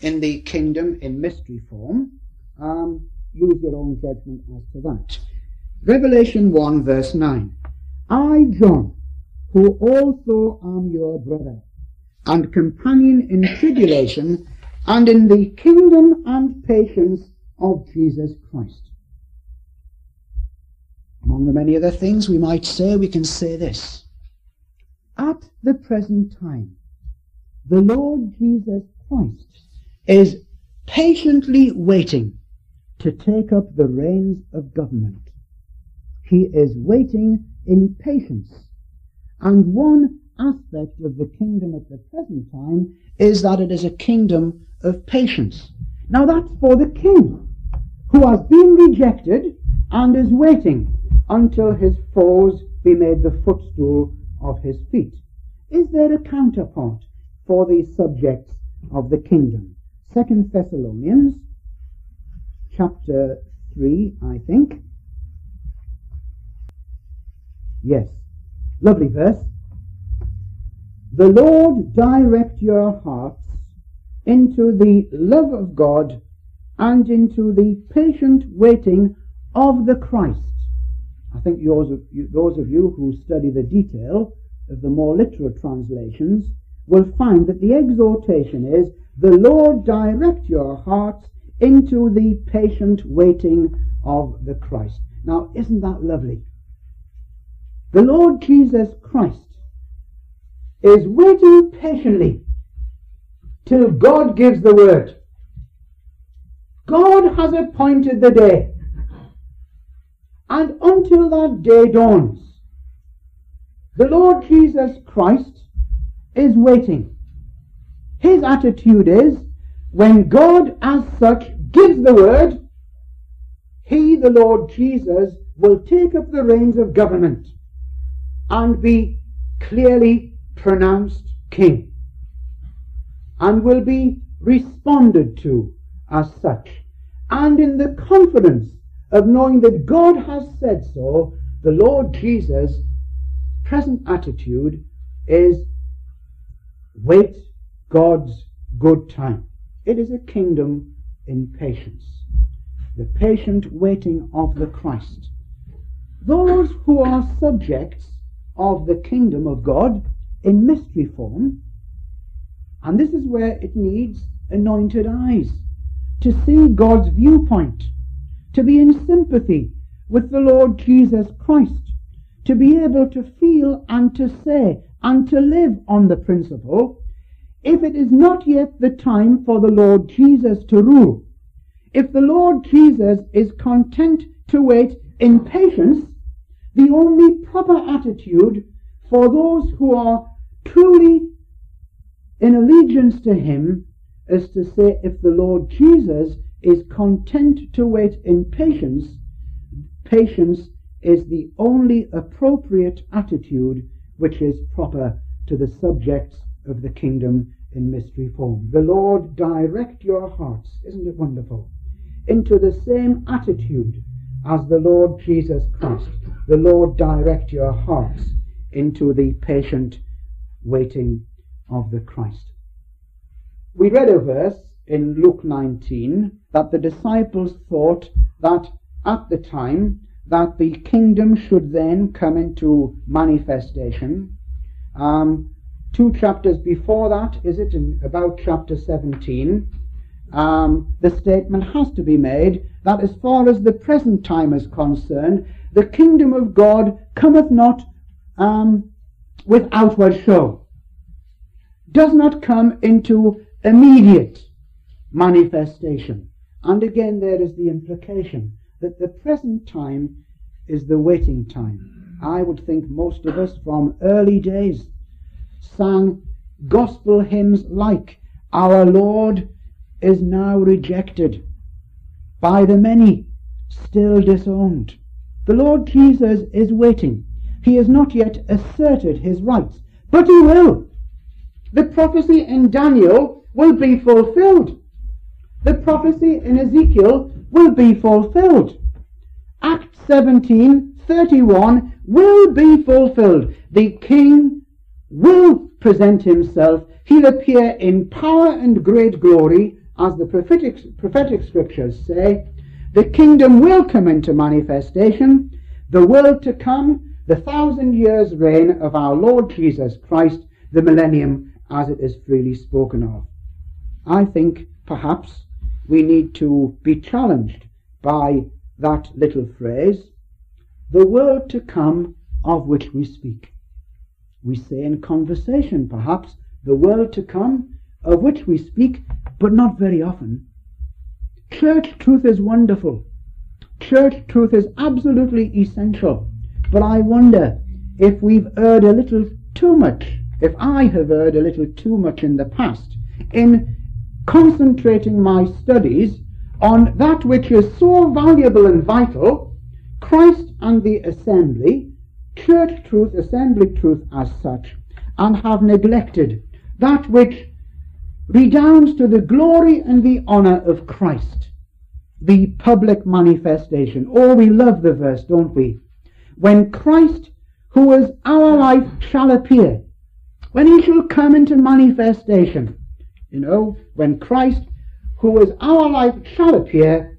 in the kingdom in mystery form. Use your own judgment as to that. Revelation 1 verse 9. I, John, who also am your brother, and companion in tribulation, and in the kingdom and patience of Jesus Christ. Among the many other things we might say, we can say this. At the present time, the Lord Jesus Christ is patiently waiting to take up the reins of government. He is waiting in patience. And one aspect of the kingdom at the present time is that it is a kingdom of patience. Now that's for the king, who has been rejected and is waiting until his foes be made the footstool of his feet. Is there a counterpart for the subjects of the kingdom? 2 Thessalonians chapter 3, I think. Yes, lovely verse. The Lord direct your hearts into the love of God and into the patient waiting of the Christ. I think those of you who study the detail of the more literal translations will find that the exhortation is, the Lord direct your hearts into the patient waiting of the Christ. Now, isn't that lovely? The Lord Jesus Christ is waiting patiently till God gives the word. God has appointed the day, and until that day dawns, the Lord Jesus Christ is waiting. His attitude is, when God as such gives the word, he, the Lord Jesus, will take up the reins of government and be clearly pronounced king, and will be responded to as such. And in the confidence of knowing that God has said so, the Lord Jesus' present attitude is, wait God's good time. It is a kingdom in patience. The patient waiting of the Christ. Those who are subjects of the kingdom of God in mystery form, and this is where it needs anointed eyes to see God's viewpoint, to be in sympathy with the Lord Jesus Christ, to be able to feel and to say and to live on the principle, if it is not yet the time for the Lord Jesus to rule, if the Lord Jesus is content to wait in patience, the only proper attitude for those who are truly in allegiance to him is to say, if the Lord Jesus is content to wait in patience, patience is the only appropriate attitude which is proper to the subjects of the kingdom in mystery form. The Lord direct your hearts, isn't it wonderful, into the same attitude as the Lord Jesus Christ. The Lord direct your hearts into the patient waiting of the Christ. We read a verse in Luke 19 that the disciples thought that at the time that the kingdom should then come into manifestation. 2 chapters before that, is it, in about chapter 17, the statement has to be made that as far as the present time is concerned, the kingdom of God cometh not with outward show, does not come into immediate manifestation. And again there is the implication that the present time is the waiting time. I would think most of us from early days sang gospel hymns like, our Lord is now rejected by the many, still disowned. The Lord Jesus is waiting. He has not yet asserted his rights, but he will. The prophecy in Daniel will be fulfilled. The prophecy in Ezekiel will be fulfilled. Acts 17:31 will be fulfilled. The king will present himself. He'll appear in power and great glory, as the prophetic scriptures say, the kingdom will come into manifestation, the world to come, the 1,000 years reign of our Lord Jesus Christ, the millennium as it is freely spoken of. I think perhaps we need to be challenged by that little phrase, the world to come of which we speak. We say in conversation perhaps, the world to come of which we speak, but not very often. Church truth is wonderful. Church truth is absolutely essential. But I wonder if we've erred a little too much, if I have erred a little too much in the past, in concentrating my studies on that which is so valuable and vital, Christ and the assembly, church truth, assembly truth as such, and have neglected that which redounds to the glory and the honor of Christ, the public manifestation. Oh, we love the verse, don't we? When Christ, who is our life, shall appear, when he shall come into manifestation, when Christ, who is our life, shall appear,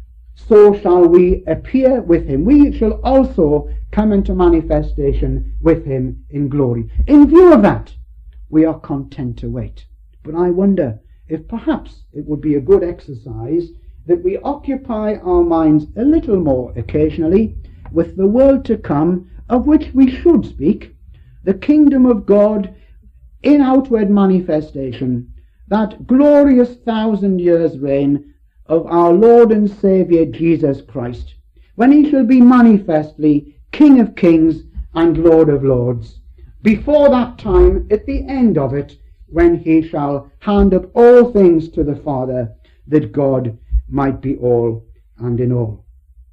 so shall we appear with him. We shall also come into manifestation with him in glory. In view of that, we are content to wait. But I wonder if perhaps it would be a good exercise that we occupy our minds a little more occasionally with the world to come of which we should speak, the kingdom of God in outward manifestation, that glorious 1,000 years reign of our Lord and Saviour Jesus Christ, when he shall be manifestly King of kings and Lord of lords. Before that time, at the end of it, when he shall hand up all things to the Father, that God might be all and in all.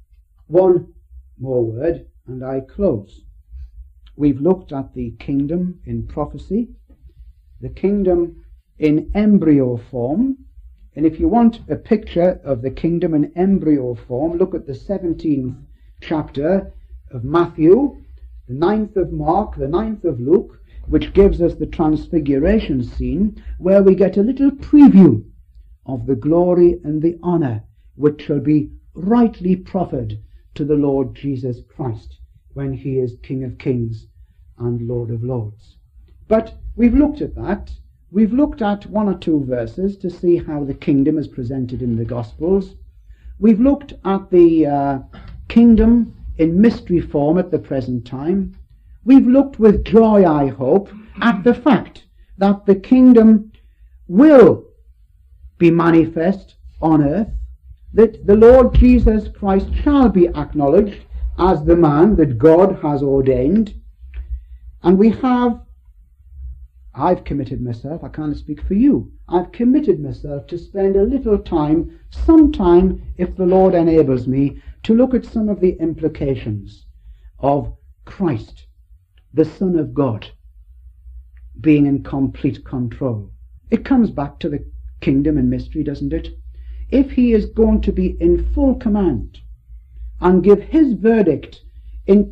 One more word, and I close. We've looked at the kingdom in prophecy, the kingdom in embryo form, and if you want a picture of the kingdom in embryo form, look at the 17th chapter of Matthew, the 9th of Mark, the 9th of Luke, which gives us the transfiguration scene, where we get a little preview of the glory and the honor which shall be rightly proffered to the Lord Jesus Christ when he is King of kings and Lord of lords. But we've looked at that. We've looked at one or two verses to see how the kingdom is presented in the Gospels. We've looked at the kingdom in mystery form at the present time. We've looked with joy, I hope, at the fact that the kingdom will be manifest on earth, that the Lord Jesus Christ shall be acknowledged as the man that God has ordained. And I've committed myself, I can't speak for you, I've committed myself to spend a little time, sometime, if the Lord enables me, to look at some of the implications of Christ, the Son of God, being in complete control. It comes back to the kingdom and mystery, doesn't it? If he is going to be in full command and give his verdict in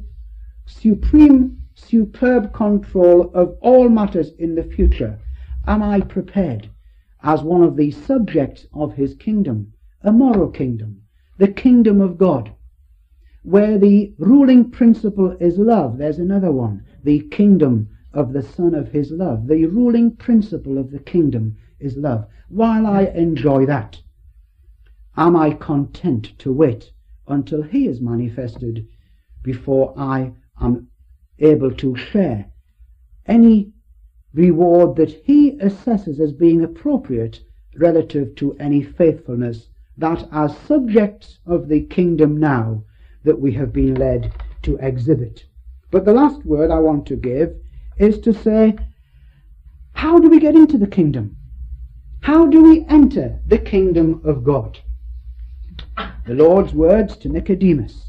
superb control of all matters in the future, am I prepared as one of the subjects of his kingdom, a moral kingdom, the kingdom of God, where the ruling principle is love? There's another one, the kingdom of the Son of his love. The ruling principle of the kingdom is love. While I enjoy that, am I content to wait until he is manifested before I am able to share any reward that he assesses as being appropriate relative to any faithfulness that, as subjects of the kingdom now, that we have been led to exhibit? But the last word I want to give is to say, how do we get into the kingdom? How do we enter the kingdom of God? The Lord's words to Nicodemus.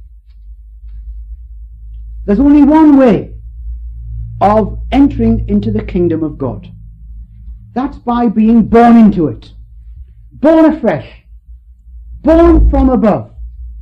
There's only one way of entering into the kingdom of God. That's by being born into it. Born afresh. Born from above.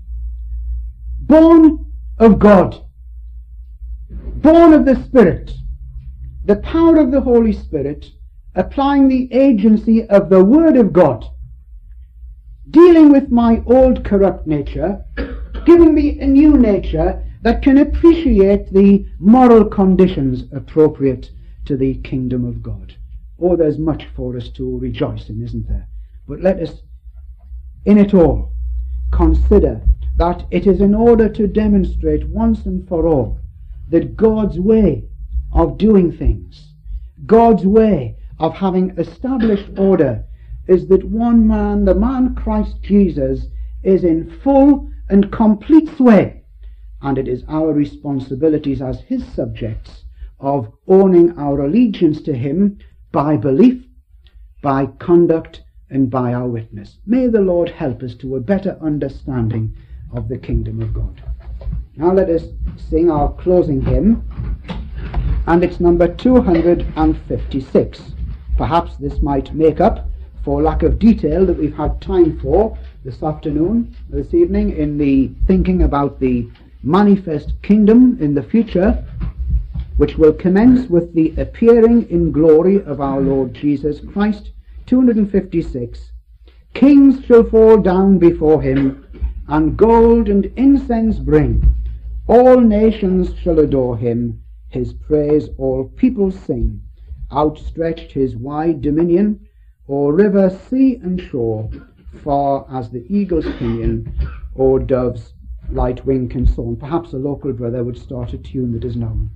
Born of God. Born of the Spirit. The power of the Holy Spirit applying the agency of the Word of God, dealing with my old corrupt nature, giving me a new nature that can appreciate the moral conditions appropriate to the kingdom of God. Oh, there's much for us to rejoice in, isn't there? But let us, in it all, consider that it is in order to demonstrate once and for all that God's way of doing things, God's way of having established order, is that one man, the man Christ Jesus, is in full and complete sway, and it is our responsibilities as his subjects of owning our allegiance to him by belief, by conduct, and by our witness. May the Lord help us to a better understanding of the kingdom of God. Now let us sing our closing hymn, and it's number 256. Perhaps this might make up for lack of detail that we've had time for this evening, in the thinking about the manifest kingdom in the future, which will commence with the appearing in glory of our Lord Jesus Christ. 256. Kings shall fall down before him, and gold and incense bring. All nations shall adore him, his praise all peoples sing. Outstretched his wide dominion, o'er river, sea, and shore, far as the eagle's pinion, or dove's light wing can soar. Perhaps a local brother would start a tune that is known.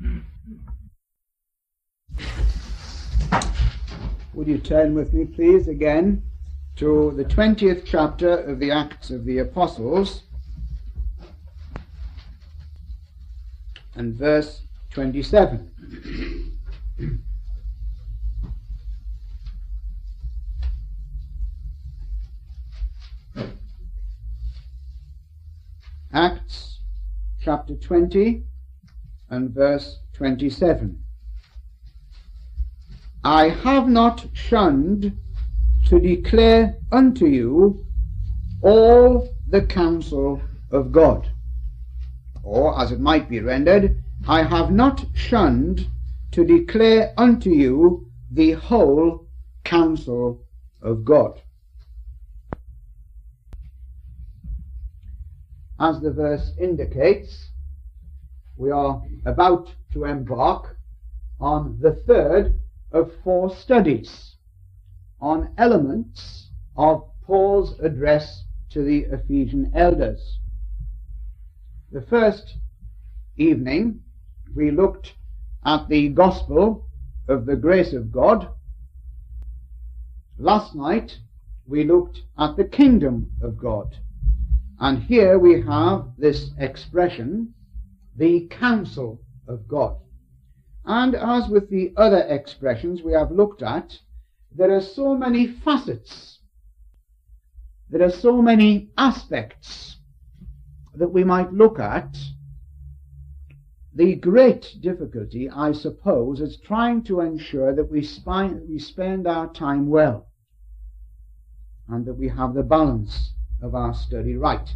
Would you turn with me, please, again to the 20th chapter of the Acts of the Apostles and verse 27. Acts chapter 20 and verse 27. I have not shunned to declare unto you all the counsel of God. Or, as it might be rendered, I have not shunned to declare unto you the whole counsel of God. As the verse indicates, we are about to embark on the third of 4 studies on elements of Paul's address to the Ephesian elders. The first evening we looked at the gospel of the grace of God. Last night we looked at the kingdom of God. And here we have this expression, the counsel of God. And as with the other expressions we have looked at, there are so many facets, there are so many aspects that we might look at. The great difficulty, I suppose, is trying to ensure that we spend our time well, and that we have the balance of our study right.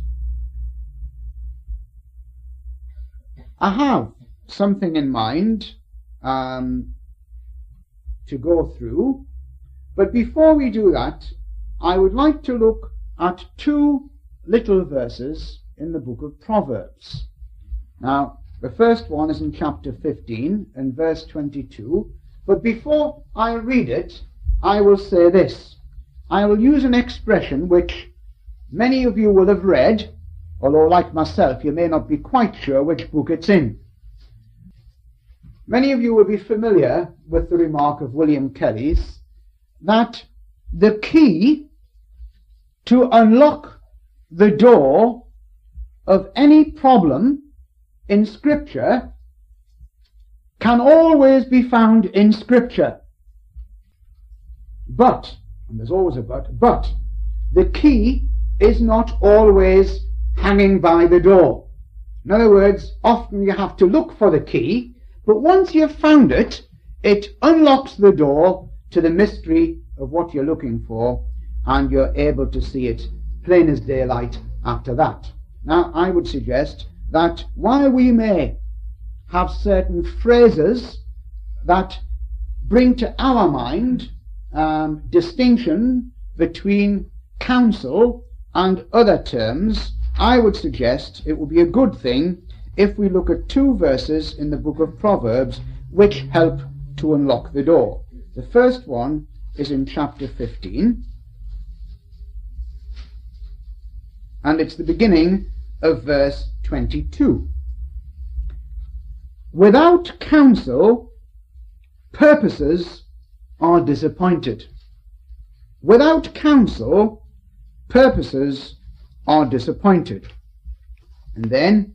I have something in mind to go through, but before we do that, I would like to look at 2 little verses in the book of Proverbs. Now, the first one is in chapter 15 and verse 22, but before I read it, I will say this. I will use an expression which many of you will have read, although like myself you may not be quite sure which book it's in. Many of you will be familiar with the remark of William Kelly's that the key to unlock the door of any problem in Scripture can always be found in Scripture. But, and there's always a but the key is not always hanging by the door. In other words, often you have to look for the key, but once you've found it, it unlocks the door to the mystery of what you're looking for, and you're able to see it plain as daylight after that. Now, I would suggest that while we may have certain phrases that bring to our mind distinction between counsel and other terms, I would suggest it would be a good thing if we look at 2 verses in the book of Proverbs which help to unlock the door. The first one is in chapter 15, and it's the beginning of verse 22. Without counsel, purposes are disappointed. Without counsel, purposes are disappointed. And then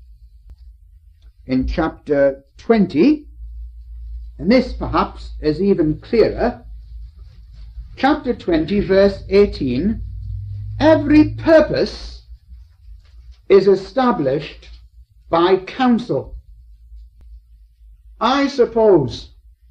in chapter 20, and this perhaps is even clearer, chapter 20 verse 18, every purpose is established by counsel. I suppose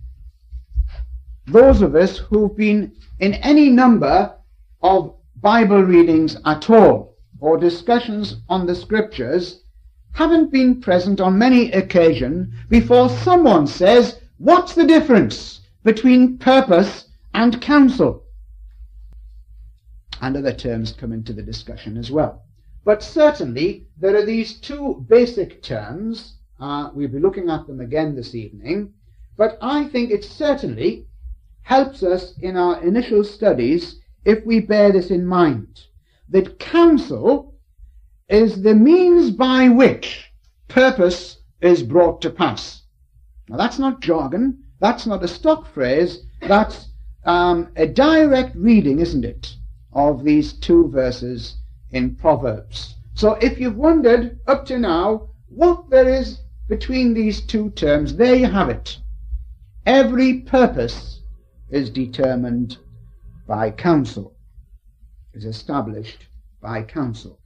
those of us who've been in any number of Bible readings at all, or discussions on the scriptures, haven't been present on many occasions before someone says, what's the difference between purpose and counsel? And other terms come into the discussion as well. But certainly there are these 2 basic terms. We'll be looking at them again this evening, but I think it certainly helps us in our initial studies if we bear this in mind, that counsel is the means by which purpose is brought to pass. Now that's not jargon, that's not a stock phrase, that's a direct reading, isn't it, of these 2 verses in Proverbs. So if you've wondered up to now what there is between these 2 terms, there you have it. Every purpose is determined by counsel, is established by counsel.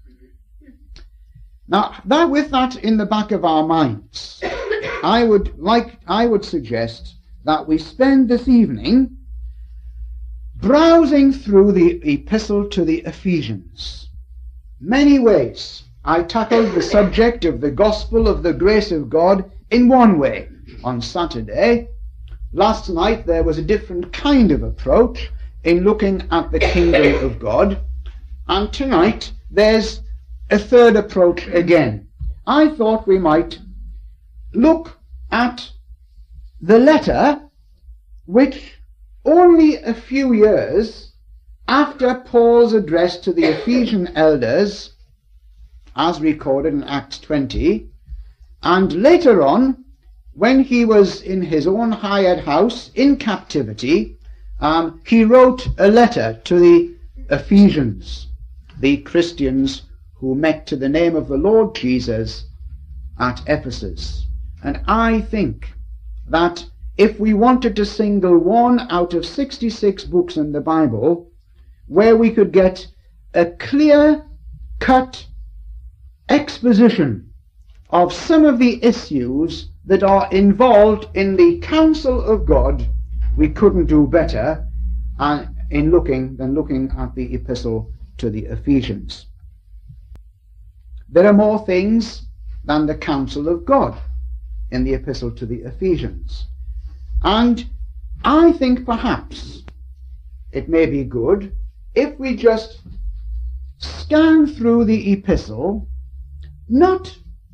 Now, with that in the back of our minds, I would suggest that we spend this evening browsing through the epistle to the Ephesians. Many ways. I tackled the subject of the gospel of the grace of God in one way on Saturday. Last night there was a different kind of approach in looking at the kingdom of God, and tonight there's a third approach again. I thought we might look at the letter which only a few years after Paul's address to the Ephesian elders, as recorded in Acts 20, and later on, when he was in his own hired house in captivity, he wrote a letter to the Ephesians, the Christians who met to the name of the Lord Jesus at Ephesus. And I think that if we wanted to single one out of 66 books in the Bible where we could get a clear-cut exposition of some of the issues that are involved in the counsel of God, we couldn't do better in looking at the epistle to the Ephesians. There are more things than the counsel of God in the epistle to the Ephesians. And I think perhaps it may be good if we just scan through the epistle, not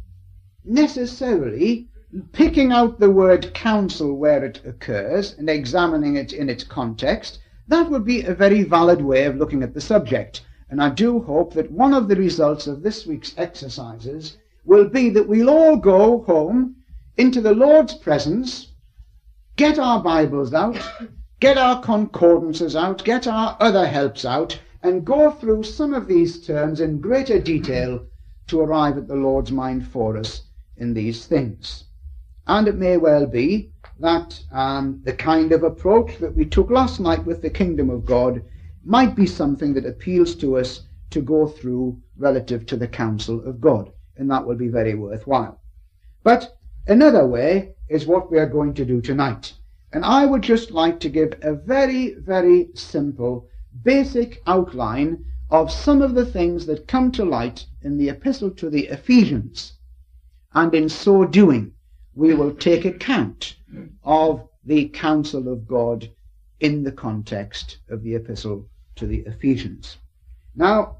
necessarily picking out the word counsel where it occurs and examining it in its context. That would be a very valid way of looking at the subject. And I do hope that one of the results of this week's exercises will be that we'll all go home into the Lord's presence, get our Bibles out, get our concordances out, get our other helps out, and go through some of these terms in greater detail to arrive at the Lord's mind for us in these things. And it may well be that the kind of approach that we took last night with the kingdom of God might be something that appeals to us to go through relative to the counsel of God, and that will be very worthwhile. But another way is what we are going to do tonight. And I would just like to give a very, very simple, basic outline of some of the things that come to light in the epistle to the Ephesians. And in so doing, we will take account of the counsel of God in the context of the epistle to the Ephesians. Now,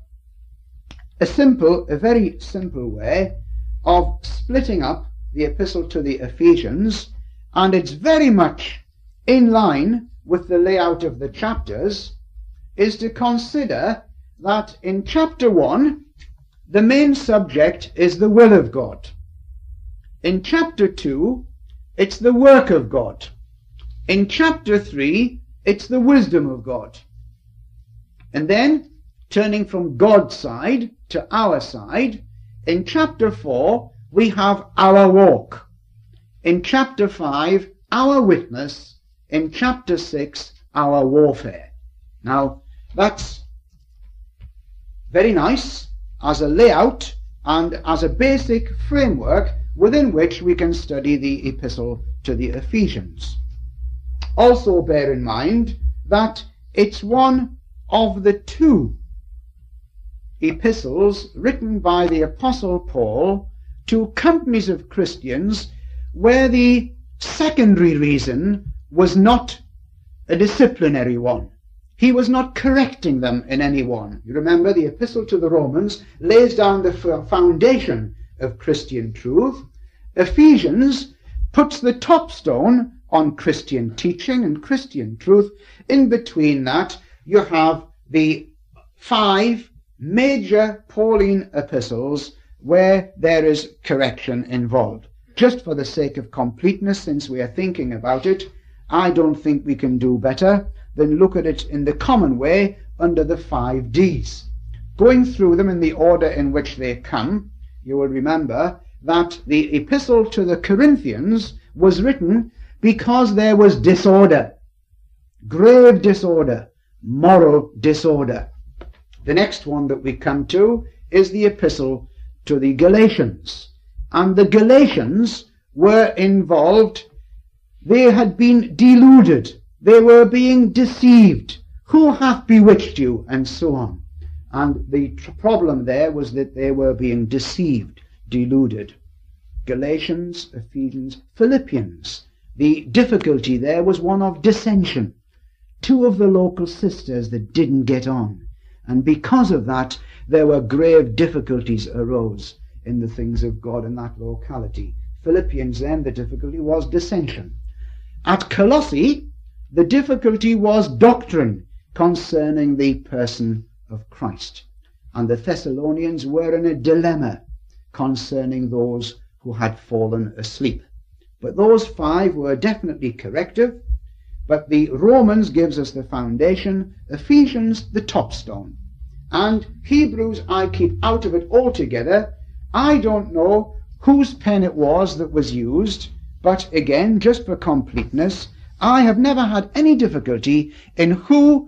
a very simple way of splitting up the epistle to the Ephesians, and it's very much in line with the layout of the chapters, is to consider that in chapter 1, the main subject is the will of God. In chapter 2, it's the work of God. In chapter 3, it's the wisdom of God. And then, turning from God's side to our side, in chapter 4, we have our walk. In chapter 5, our witness. In chapter 6, our warfare. Now, that's very nice as a layout and as a basic framework within which we can study the epistle to the Ephesians. Also bear in mind that it's one of the two epistles written by the Apostle Paul to companies of Christians where the secondary reason was not a disciplinary one. He was not correcting them in any one. You remember the epistle to the Romans lays down the foundation of Christian truth. Ephesians puts the top stone on Christian teaching and Christian truth. In between that, you have the 5 major Pauline epistles where there is correction involved. Just for the sake of completeness, since we are thinking about it, I don't think we can do better than look at it in the common way under the 5 Ds. Going through them in the order in which they come, you will remember that the epistle to the Corinthians was written because there was disorder, grave disorder, moral disorder. The next one that we come to is the epistle to the Galatians. And the Galatians were involved. They had been deluded. They were being deceived. Who hath bewitched you? And so on. And the problem there was that they were being deceived, deluded. Galatians, Ephesians, Philippians. The difficulty there was one of dissension. 2 of the local sisters that didn't get on. And because of that, there were grave difficulties arose in the things of God in that locality. Philippians, then, the difficulty was dissension. At Colossae, the difficulty was doctrine concerning the person of Christ. And the Thessalonians were in a dilemma concerning those who had fallen asleep. But those 5 were definitely corrective. But the Romans gives us the foundation, Ephesians the top stone. And Hebrews I keep out of it altogether. I don't know whose pen it was that was used, but again, just for completeness, I have never had any difficulty in whose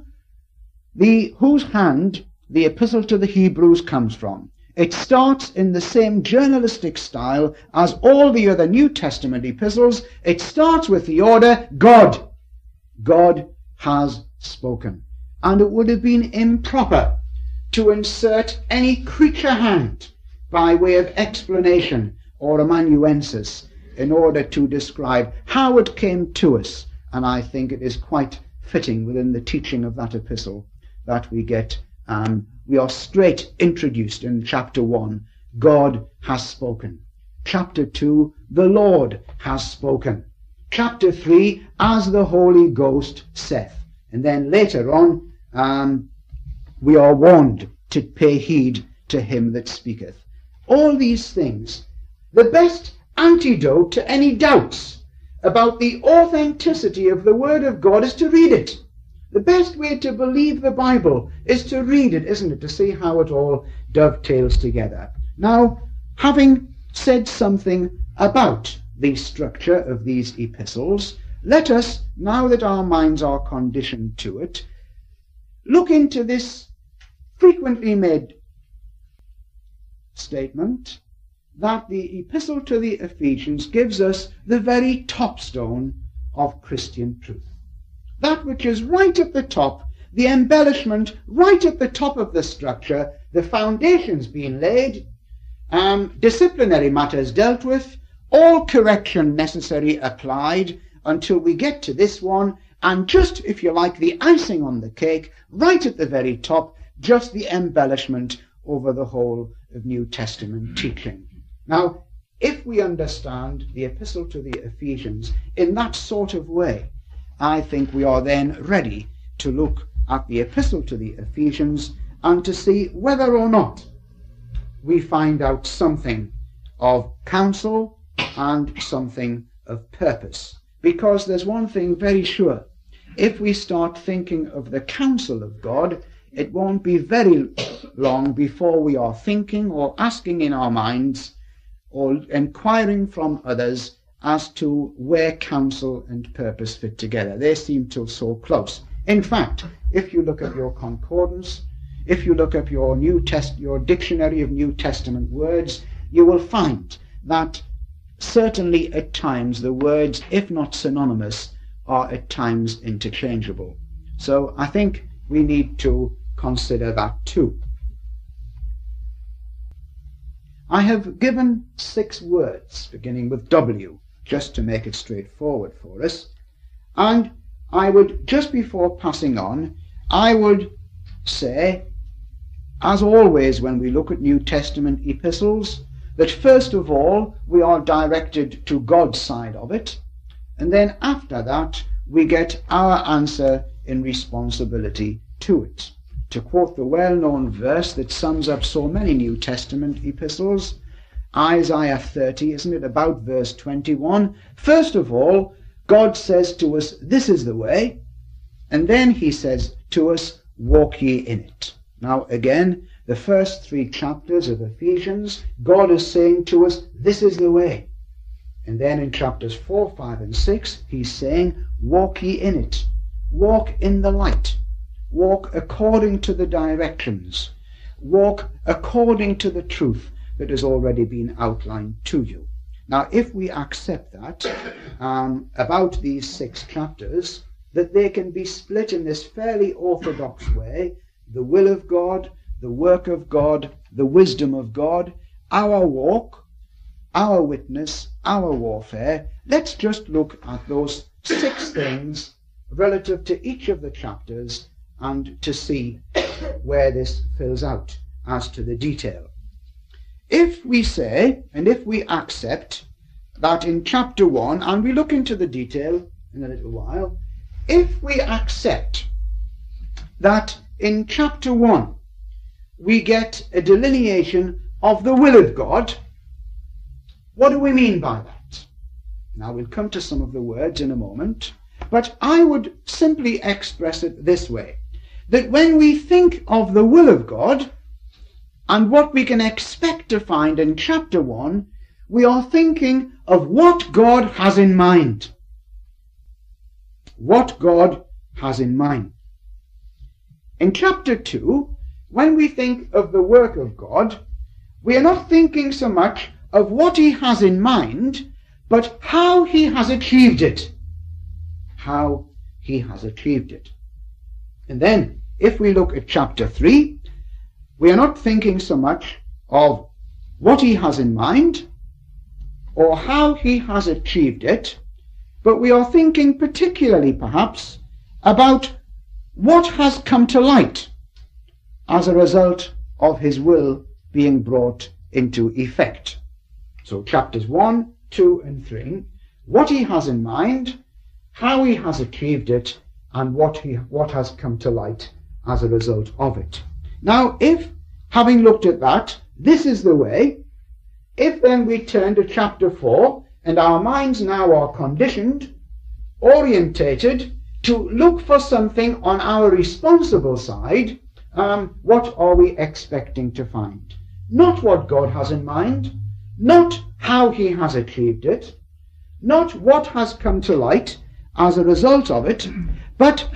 hand the epistle to the Hebrews comes from. It starts in the same journalistic style as all the other New Testament epistles. It starts with the order, God. God has spoken. And it would have been improper to insert any creature hand by way of explanation or amanuensis in order to describe how it came to us. And I think it is quite fitting within the teaching of that epistle that we get, we are straight introduced in chapter 1, God has spoken. Chapter 2, the Lord has spoken. Chapter 3, as the Holy Ghost saith. And then later on, we are warned to pay heed to him that speaketh. All these things, the best antidote to any doubts about the authenticity of the Word of God is to read it. The best way to believe the Bible is to read it, isn't it? To see how it all dovetails together. Now, having said something about the structure of these epistles, let us, now that our minds are conditioned to it, look into this frequently made statement that the epistle to the Ephesians gives us the very top stone of Christian truth. That which is right at the top, the embellishment right at the top of the structure, the foundations being laid, disciplinary matters dealt with, all correction necessary applied, until we get to this one, and just, if you like, the icing on the cake, right at the very top, just the embellishment over the whole of New Testament teaching. Now, if we understand the Epistle to the Ephesians in that sort of way, I think we are then ready to look at the Epistle to the Ephesians and to see whether or not we find out something of counsel and something of purpose. Because there's one thing very sure. If we start thinking of the counsel of God, it won't be very long before we are thinking or asking in our minds or inquiring from others as to where counsel and purpose fit together. They seem to so close. In fact, if you look at your concordance, if you look up your your dictionary of New Testament words, you will find that certainly at times the words, if not synonymous, are at times interchangeable. So I think we need to consider that too. I have given 6 words beginning with W, just to make it straightforward for us. And I would, just before passing on, I would say, as always when we look at New Testament epistles, that first of all we are directed to God's side of it, and then after that we get our answer in responsibility to it. To quote the well-known verse that sums up so many New Testament epistles, Isaiah 30, isn't it, about verse 21, first of all, God says to us, this is the way, and then he says to us, walk ye in it. Now again, the first 3 chapters of Ephesians, God is saying to us, this is the way. And then in chapters 4, 5, and 6, he's saying, walk ye in it. Walk in the light. Walk according to the directions. Walk according to the truth that has already been outlined to you. Now, if we accept that about these 6 chapters, that they can be split in this fairly orthodox way, the will of God, the work of God, the wisdom of God, our walk, our witness, our warfare, let's just look at those 6 things relative to each of the chapters and to see where this fills out as to the detail. If we say, and if we accept that in chapter 1, and we look into the detail in a little while, if we accept that in chapter 1 we get a delineation of the will of God, what do we mean by that? Now we'll come to some of the words in a moment, but I would simply express it this way, that when we think of the will of God and what we can expect to find in chapter 1, we are thinking of what God has in mind. What God has in mind. In chapter 2, when we think of the work of God, we are not thinking so much of what he has in mind, but how he has achieved it. How he has achieved it. And then, if we look at chapter 3, we are not thinking so much of what he has in mind or how he has achieved it, but we are thinking particularly perhaps about what has come to light as a result of his will being brought into effect. So chapters 1, 2 and 3, what he has in mind, how he has achieved it, and what has come to light as a result of it. Now, if, having looked at that, this is the way, if then we turn to chapter 4, and our minds now are conditioned, orientated, to look for something on our responsible side, what are we expecting to find? Not what God has in mind, not how he has achieved it, not what has come to light as a result of it, but,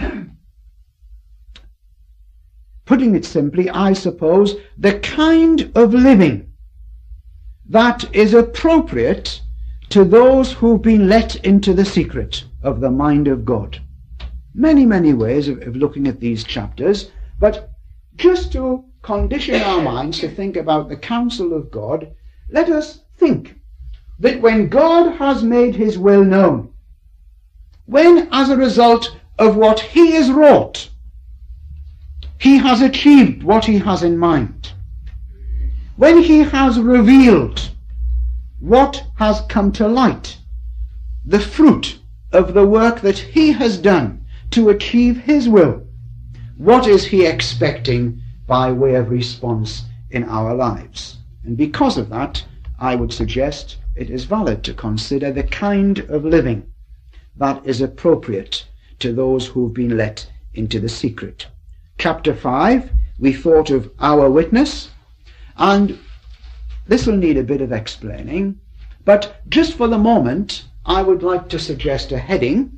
putting it simply, I suppose, the kind of living that is appropriate to those who've been let into the secret of the mind of God. Many, many ways of looking at these chapters, but just to condition our minds to think about the counsel of God, let us think that when God has made his will known, when as a result of what he has wrought, he has achieved what he has in mind, when he has revealed what has come to light, the fruit of the work that he has done to achieve his will, what is he expecting by way of response in our lives? And because of that, I would suggest it is valid to consider the kind of living that is appropriate to those who've been let into the secret. Chapter 5, we thought of our witness, and this will need a bit of explaining, but just for the moment, I would like to suggest a heading: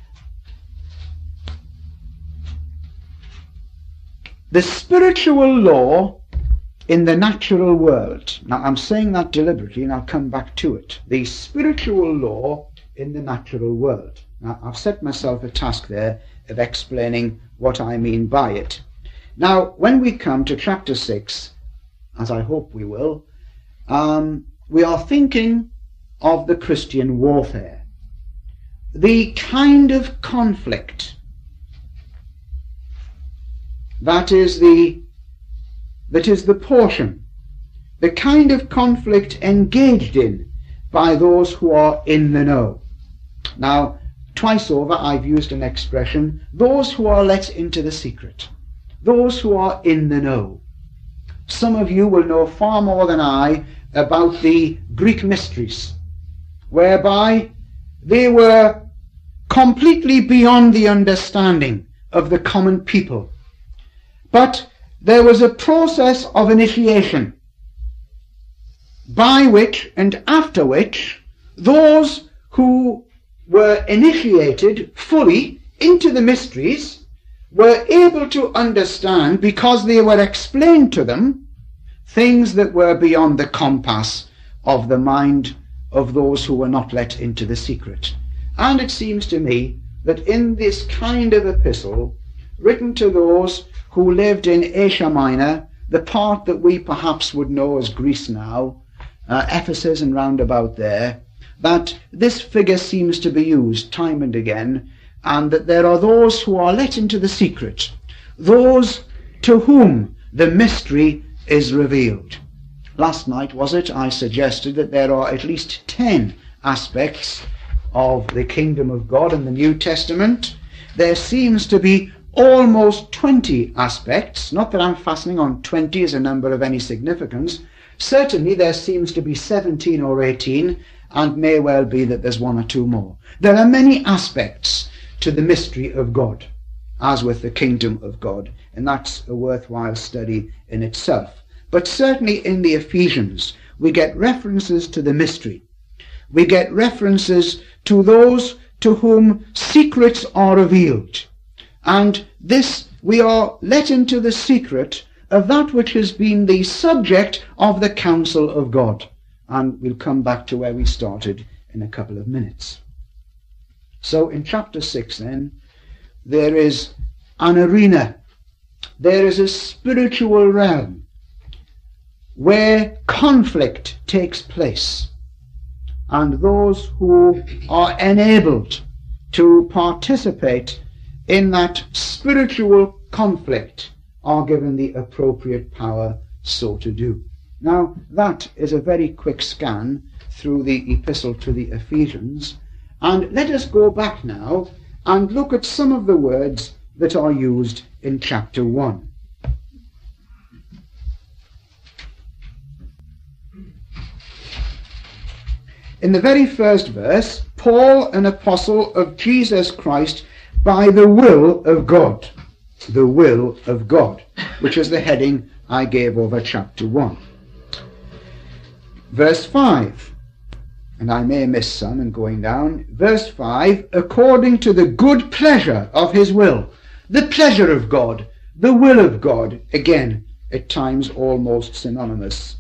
the spiritual law in the natural world. Now, I'm saying that deliberately, and I'll come back to it. The spiritual law in the natural world. Now, I've set myself a task there of explaining what I mean by it. Now, when we come to chapter 6, as I hope we will, we are thinking of the Christian warfare, the kind of conflict that is the portion, the kind of conflict engaged in by those who are in the know. Now, twice over I've used an expression, those who are let into the secret, those who are in the know. Some of you will know far more than I about the Greek mysteries, whereby they were completely beyond the understanding of the common people. But there was a process of initiation by which and after which those who were initiated fully into the mysteries were able to understand, because they were explained to them, things that were beyond the compass of the mind of those who were not let into the secret. And it seems to me that in this kind of epistle, written to those who lived in Asia Minor, the part that we perhaps would know as Greece now, Ephesus and round about there, that this figure seems to be used time and again, and that there are those who are let into the secret, those to whom the mystery is revealed. Last night, was it, I suggested that there are at least 10 aspects of the kingdom of God in the New Testament. There seems to be almost 20 aspects. Not that I'm fastening on 20 as a number of any significance. Certainly there seems to be 17 or 18, and may well be that there's one or two more. There are many aspects to the mystery of God, as with the kingdom of God, and that's a worthwhile study in itself. But certainly in the Ephesians, we get references to the mystery. We get references to those to whom secrets are revealed. And this, we are let into the secret of that which has been the subject of the counsel of God. And we'll come back to where we started in a couple of minutes. So in chapter 6 then, there is an arena, there is a spiritual realm where conflict takes place. And those who are enabled to participate in that spiritual conflict are given the appropriate power so to do. Now, that is a very quick scan through the epistle to the Ephesians, and let us go back now and look at some of the words that are used in chapter 1. In the very first verse, Paul, an apostle of Jesus Christ, by the will of God. The will of God, which is the heading I gave over chapter 1. Verse 5, and I may miss some in going down. Verse 5, according to the good pleasure of his will. The pleasure of God, the will of God, again, at times almost synonymous.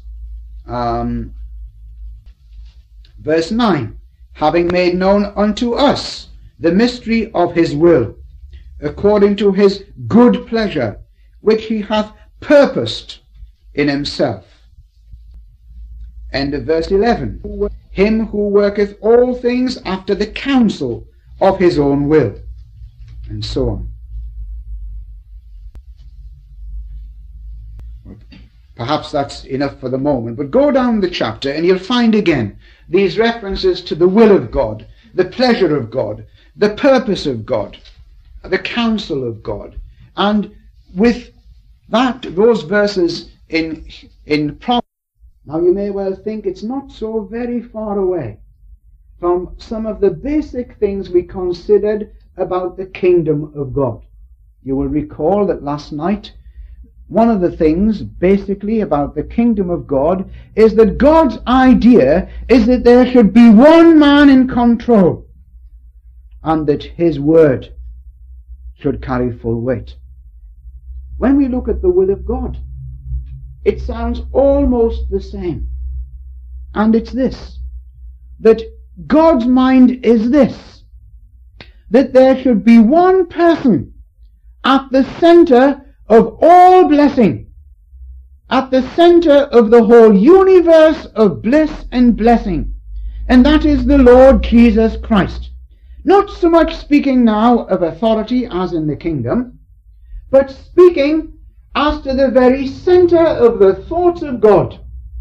Verse 9, having made known unto us the mystery of his will, according to his good pleasure, which he hath purposed in himself. End of verse 11. Him who worketh all things after the counsel of his own will, and so on. Perhaps that's enough for the moment, but go down the chapter and you'll find again these references to the will of God, the pleasure of God, the purpose of God, the counsel of God. And with that, those verses in Proverbs, now you may well think it's not so very far away from some of the basic things we considered about the kingdom of God. You will recall that last night, one of the things basically about the kingdom of God is that God's idea is that there should be one man in control and that his word should carry full weight. When we look at the will of God, it sounds almost the same. And it's this, that God's mind is this, that there should be one person at the center of all blessing, at the center of the whole universe of bliss and blessing, and that is the Lord Jesus Christ. Not so much speaking now of authority as in the kingdom, but speaking as to the very center of the thoughts of God,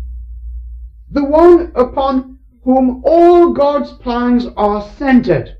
the one upon whom all God's plans are centered.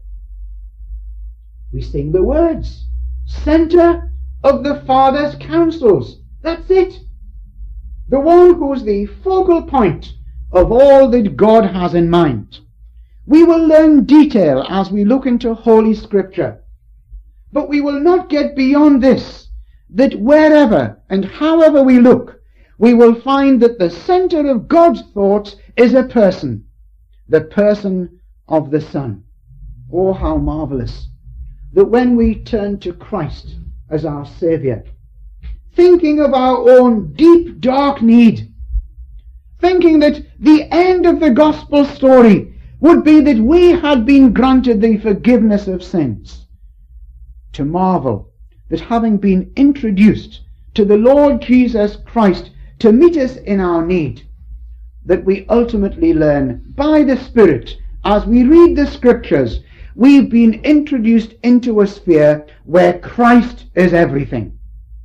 We sing the words, center of the Father's counsels. That's it. The one who's the focal point of all that God has in mind. We will learn detail as we look into Holy Scripture, but we will not get beyond this, that wherever and however we look, we will find that the center of God's thoughts is a person, the person of the Son. Oh, how marvelous that when we turn to Christ as our Saviour, thinking of our own deep, dark need, thinking that the end of the gospel story would be that we had been granted the forgiveness of sins, to marvel that having been introduced to the Lord Jesus Christ to meet us in our need, that we ultimately learn by the Spirit, as we read the Scriptures, we've been introduced into a sphere where Christ is everything.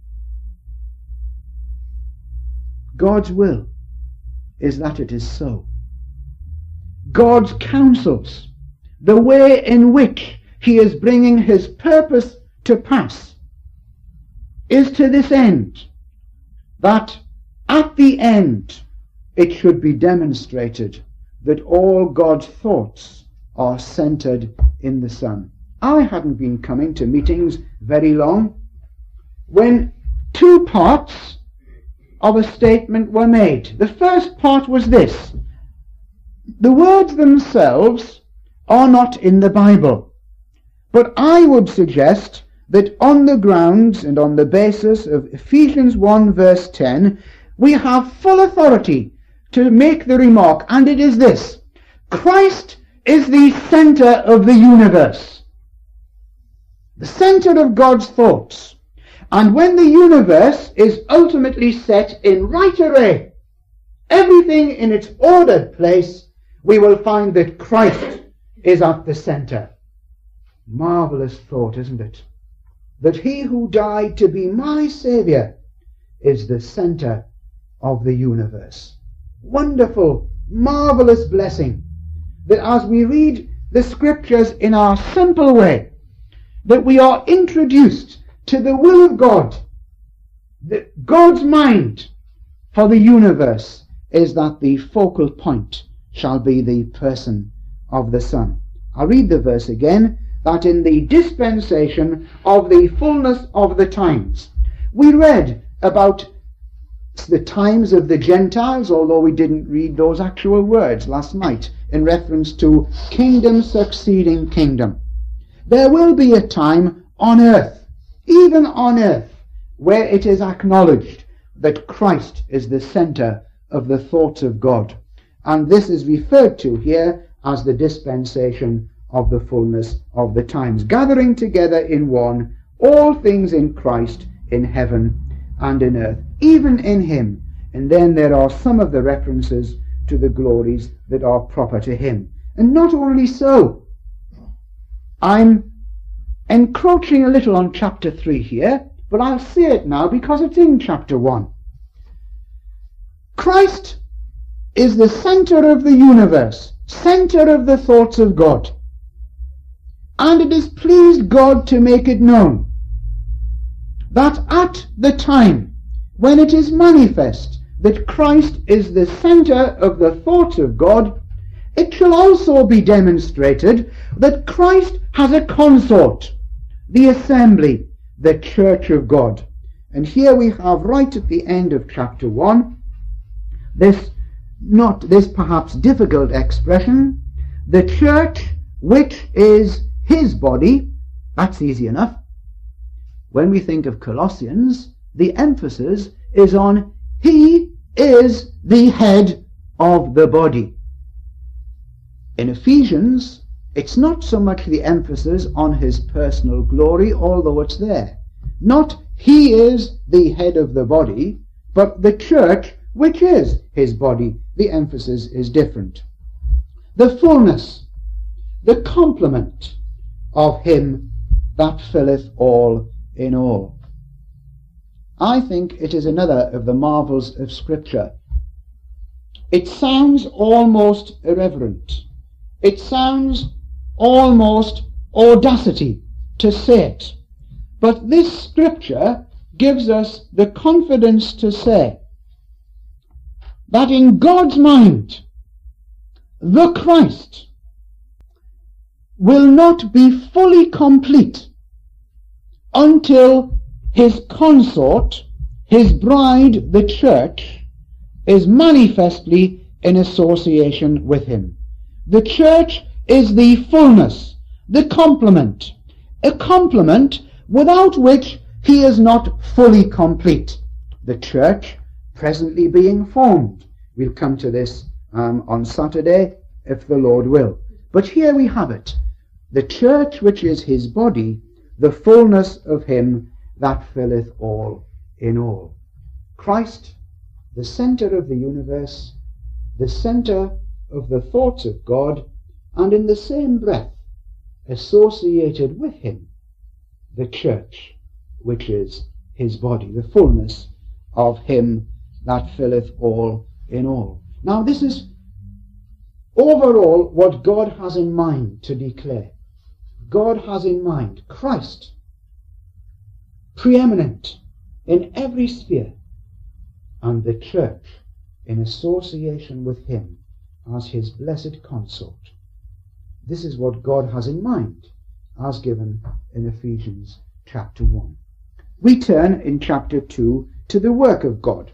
God's will is that it is so. God's counsels, the way in which he is bringing his purpose to pass, is to this end, that at the end it should be demonstrated that all God's thoughts are centered in the Son. I hadn't been coming to meetings very long when two parts of a statement were made. The first part was this: the words themselves are not in the Bible, but I would suggest that on the grounds and on the basis of Ephesians 1 verse 10, we have full authority to make the remark, and it is this: Christ is the center of the universe, the center of God's thoughts. And when the universe is ultimately set in right array, everything in its ordered place, we will find that Christ is at the center. Marvelous thought, isn't it? That he who died to be my Saviour is the center of the universe. Wonderful, marvelous blessing, that as we read the Scriptures in our simple way, that we are introduced to the will of God, that God's mind for the universe is that the focal point shall be the person of the Son. I'll read the verse again, that in the dispensation of the fullness of the times. We read about the times of the Gentiles, although we didn't read those actual words last night, in reference to kingdom succeeding kingdom. There will be a time on earth, even on earth, where it is acknowledged that Christ is the center of the thoughts of God. And this is referred to here as the dispensation of the fullness of the times, gathering together in one all things in Christ, in heaven and in earth, even in him. And then there are some of the references to the glories that are proper to him. And not only so, I'm encroaching a little on chapter 3 here, but I'll say it now because it's in chapter 1. Christ is the center of the universe, center of the thoughts of God. And it has pleased God to make it known that at the time when it is manifest that Christ is the center of the thoughts of God, it shall also be demonstrated that Christ has a consort, the assembly, the church of God. And here we have right at the end of chapter 1 this perhaps difficult expression, the church which is his body. That's easy enough. When we think of Colossians, the emphasis is on he is the head of the body. In Ephesians, it's not so much the emphasis on his personal glory, although it's there. Not he is the head of the body, but the church which is his body. The emphasis is different. The fullness, the complement of him that filleth all in all. I think it is another of the marvels of Scripture. It sounds almost irreverent. It sounds almost audacity to say it. But this Scripture gives us the confidence to say that in God's mind, the Christ will not be fully complete until his consort, his bride, the church, is manifestly in association with him. The church is the fullness, the complement, a complement without which he is not fully complete. The church presently being formed. We'll come to this on Saturday, if the Lord will. But here we have it. The church which is his body, the fullness of him that filleth all in all. Christ, the center of the universe, the center of the thoughts of God, and in the same breath associated with him, the church which is his body, the fullness of him that filleth all in all. Now this is overall what God has in mind to declare. God has in mind Christ, preeminent in every sphere, and the church in association with him as his blessed consort. This is what God has in mind, as given in Ephesians chapter 1. We turn in chapter 2 to the work of God.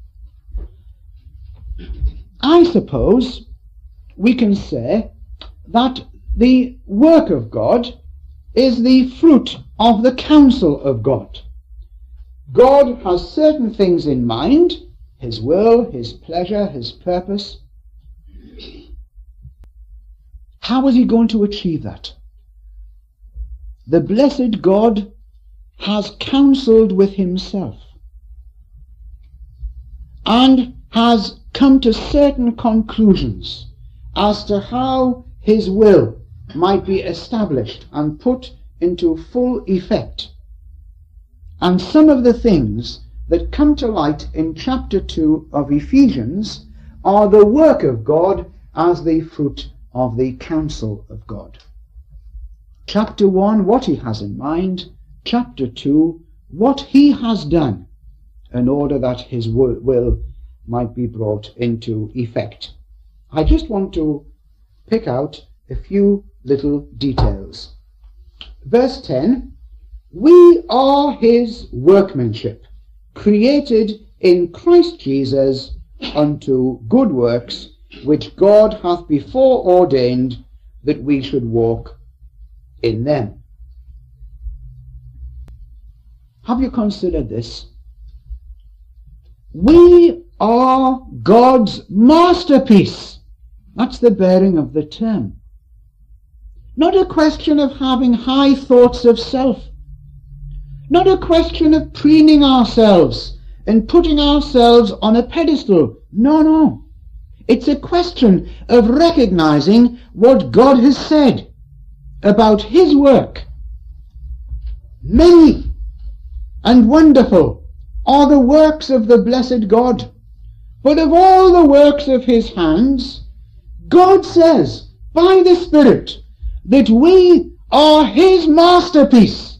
I suppose we can say that the work of God is the fruit of the counsel of God. God has certain things in mind, his will, his pleasure, his purpose. How is he going to achieve that? The blessed God has counseled with himself and has come to certain conclusions as to how his will might be established and put into full effect. And some of the things that come to light in chapter 2 of Ephesians are the work of God as the fruit of the counsel of God. Chapter 1, what he has in mind. Chapter 2, what he has done in order that his will might be brought into effect. I just want to pick out a few little details. Verse 10, we are his workmanship, created in Christ Jesus unto good works, which God hath before ordained that we should walk in them. Have you considered this? We are God's masterpiece. That's the bearing of the term. Not a question of having high thoughts of self. Not a question of preening ourselves and putting ourselves on a pedestal. No, no. It's a question of recognizing what God has said about his work. Many and wonderful are the works of the blessed God, but of all the works of his hands, God says by the Spirit that we are his masterpiece,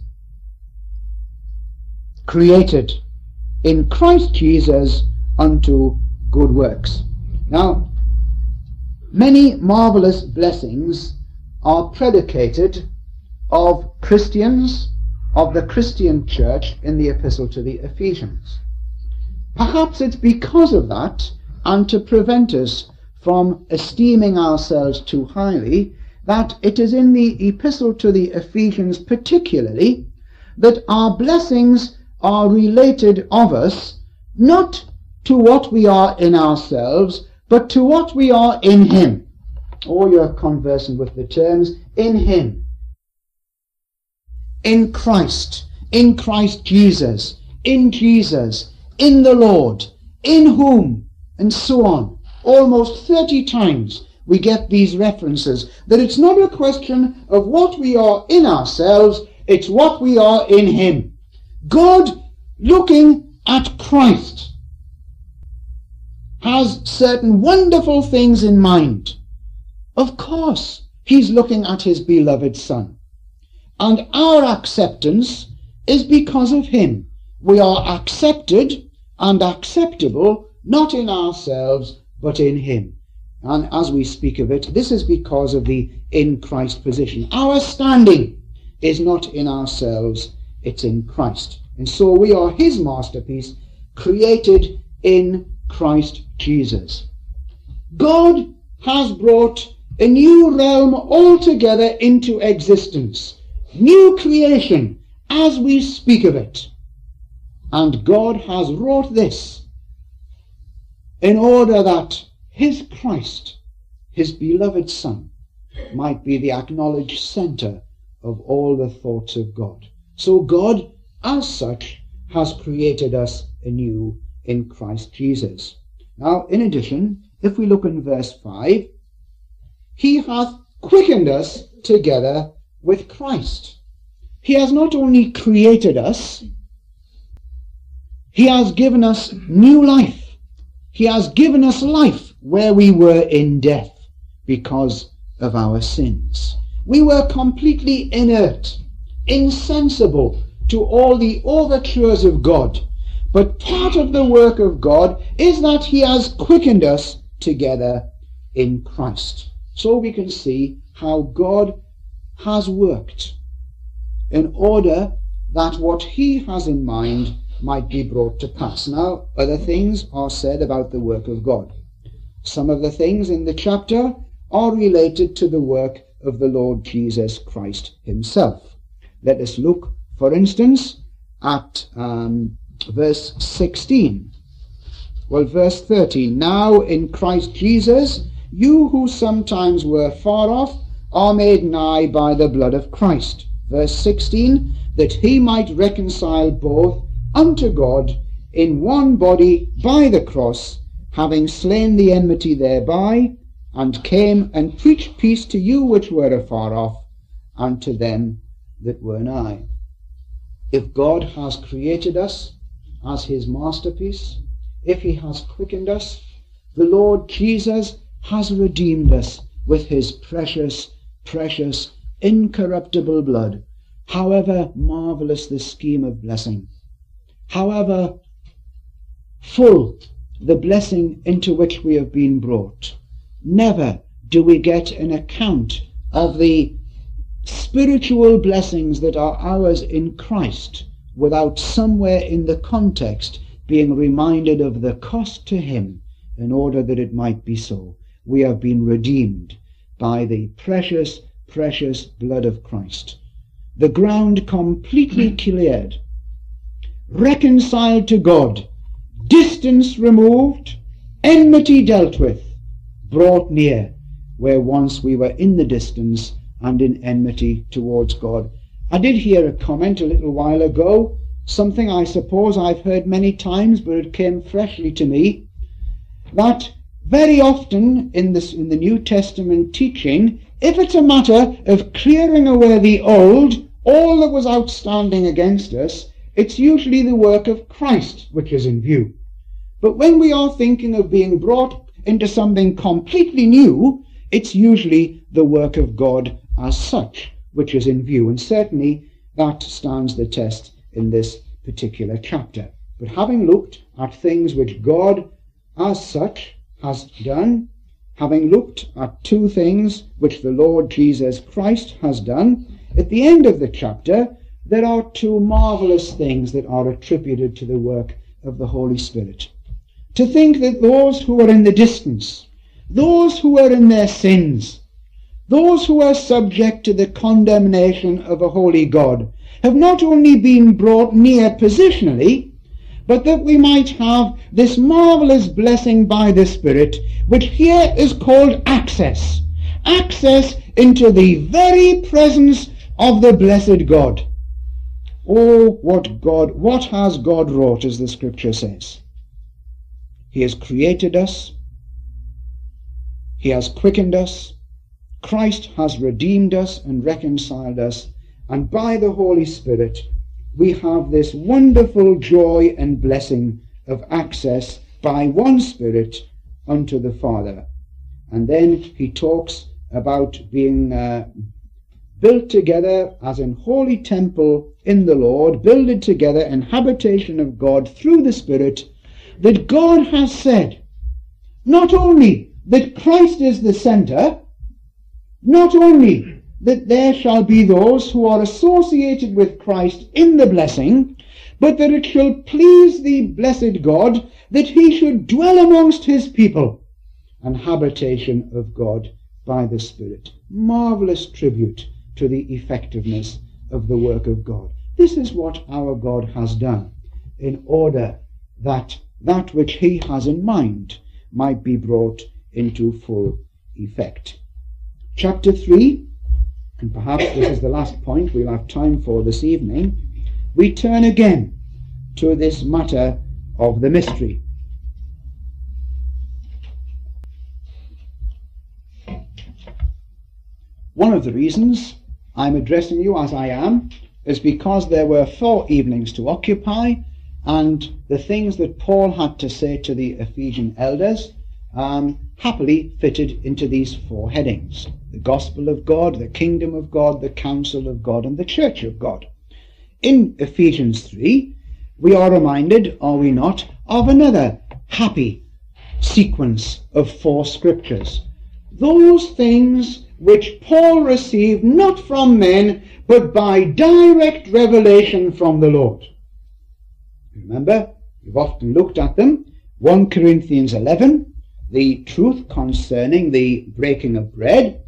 created in Christ Jesus unto good works. Now, many marvelous blessings are predicated of Christians, of the Christian church in the epistle to the Ephesians. Perhaps it's because of that, and to prevent us from esteeming ourselves too highly, that it is in the epistle to the Ephesians particularly that our blessings are related of us, not to what we are in ourselves, but to what we are in him. Or you're conversant with the terms, in him, in Christ Jesus, in Jesus, in the Lord, in whom, and so on. Almost 30 times we get these references, that it's not a question of what we are in ourselves, it's what we are in him. God, looking at Christ, has certain wonderful things in mind. Of course, he's looking at his beloved Son. And our acceptance is because of him. We are accepted and acceptable, not in ourselves, but in him. And as we speak of it, this is because of the in Christ position. Our standing is not in ourselves, it's in Christ. And so we are his masterpiece, created in Christ Jesus. God has brought a new realm altogether into existence, new creation as we speak of it. And God has wrought this in order that his Christ, his beloved Son, might be the acknowledged center of all the thoughts of God. So God, as such, has created us anew in Christ Jesus. Now, in addition, if we look in verse 5, he hath quickened us together with Christ. He has not only created us, he has given us new life. He has given us life where we were in death because of our sins. We were completely inert, insensible to all the overtures of God. But part of the work of God is that he has quickened us together in Christ. So we can see how God has worked in order that what he has in mind might be brought to pass. Now, other things are said about the work of God. Some of the things in the chapter are related to the work of the Lord Jesus Christ himself. Let us look, for instance, at verse 16. Well, verse 13. Now in Christ Jesus, you who sometimes were far off are made nigh by the blood of Christ. Verse 16. That he might reconcile both unto God in one body by the cross, having slain the enmity thereby, and came and preached peace to you which were afar off, and to them that were nigh. If God has created us as his masterpiece, if he has quickened us, the Lord Jesus has redeemed us with his precious, precious, incorruptible blood. However marvelous the scheme of blessing, however full the blessing into which we have been brought, never do we get an account of the spiritual blessings that are ours in Christ without somewhere in the context being reminded of the cost to him in order that it might be so. We have been redeemed by the precious, precious blood of Christ. The ground completely cleared, reconciled to God, distance removed, enmity dealt with, brought near, where once we were in the distance and in enmity towards God. I did hear a comment a little while ago, something I suppose I've heard many times, but it came freshly to me, that very often in the New Testament teaching, If it's a matter of clearing away the old, all that was outstanding against us, it's usually the work of Christ which is in view. But when we are thinking of being brought into something completely new, it's usually the work of God as such which is in view. And certainly that stands the test in this particular chapter. But having looked at things which God as such has done, having looked at two things which the Lord Jesus Christ has done, at the end of the chapter there are two marvelous things that are attributed to the work of the Holy Spirit. To think that those who are in the distance, those who are in their sins, those who are subject to the condemnation of a holy God, have not only been brought near positionally, but that we might have this marvelous blessing by the Spirit, which here is called access. Access into the very presence of the blessed God. Oh, what has God wrought, as the Scripture says. He has created us. He has quickened us. Christ has redeemed us and reconciled us. And by the Holy Spirit, we have this wonderful joy and blessing of access by one Spirit unto the Father. And then he talks about being built together as an holy temple in the Lord, builded together in habitation of God through the Spirit, that God has said not only that Christ is the centre, not only that there shall be those who are associated with Christ in the blessing, but that it shall please the blessed God that he should dwell amongst his people, an habitation of God by the Spirit. Marvellous tribute to the effectiveness of the work of God. This is what our God has done in order that that which he has in mind might be brought into full effect. Chapter 3, and perhaps this is the last point we'll have time for this evening, we turn again to this matter of the mystery. One of the reasons I'm addressing you as I am is because there were 4 evenings to occupy, and the things that Paul had to say to the Ephesian elders happily fitted into these 4 headings: the gospel of God, the kingdom of God, the counsel of God, and the church of God. In Ephesians 3, we are reminded, are we not, of another happy sequence of 4 scriptures. Those things which Paul received not from men, but by direct revelation from the Lord. Remember, we've often looked at them. 1 Corinthians 11, the truth concerning the breaking of bread.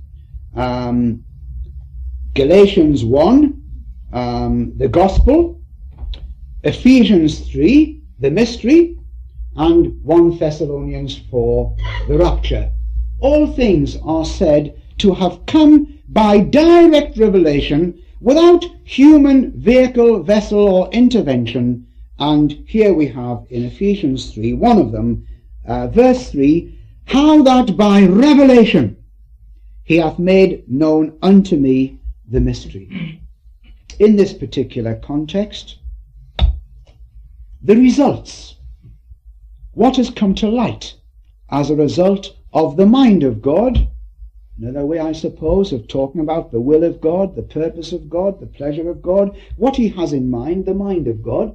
Galatians 1, the gospel. Ephesians 3, the mystery. And 1 Thessalonians 4, the rapture. All things are said to have come by direct revelation without human vehicle, vessel, or intervention. And here we have in Ephesians 3, one of them, verse 3, how that by revelation he hath made known unto me the mystery. In this particular context, the results, what has come to light as a result of the mind of God, another way, I suppose, of talking about the will of God, the purpose of God, the pleasure of God, what he has in mind, the mind of God,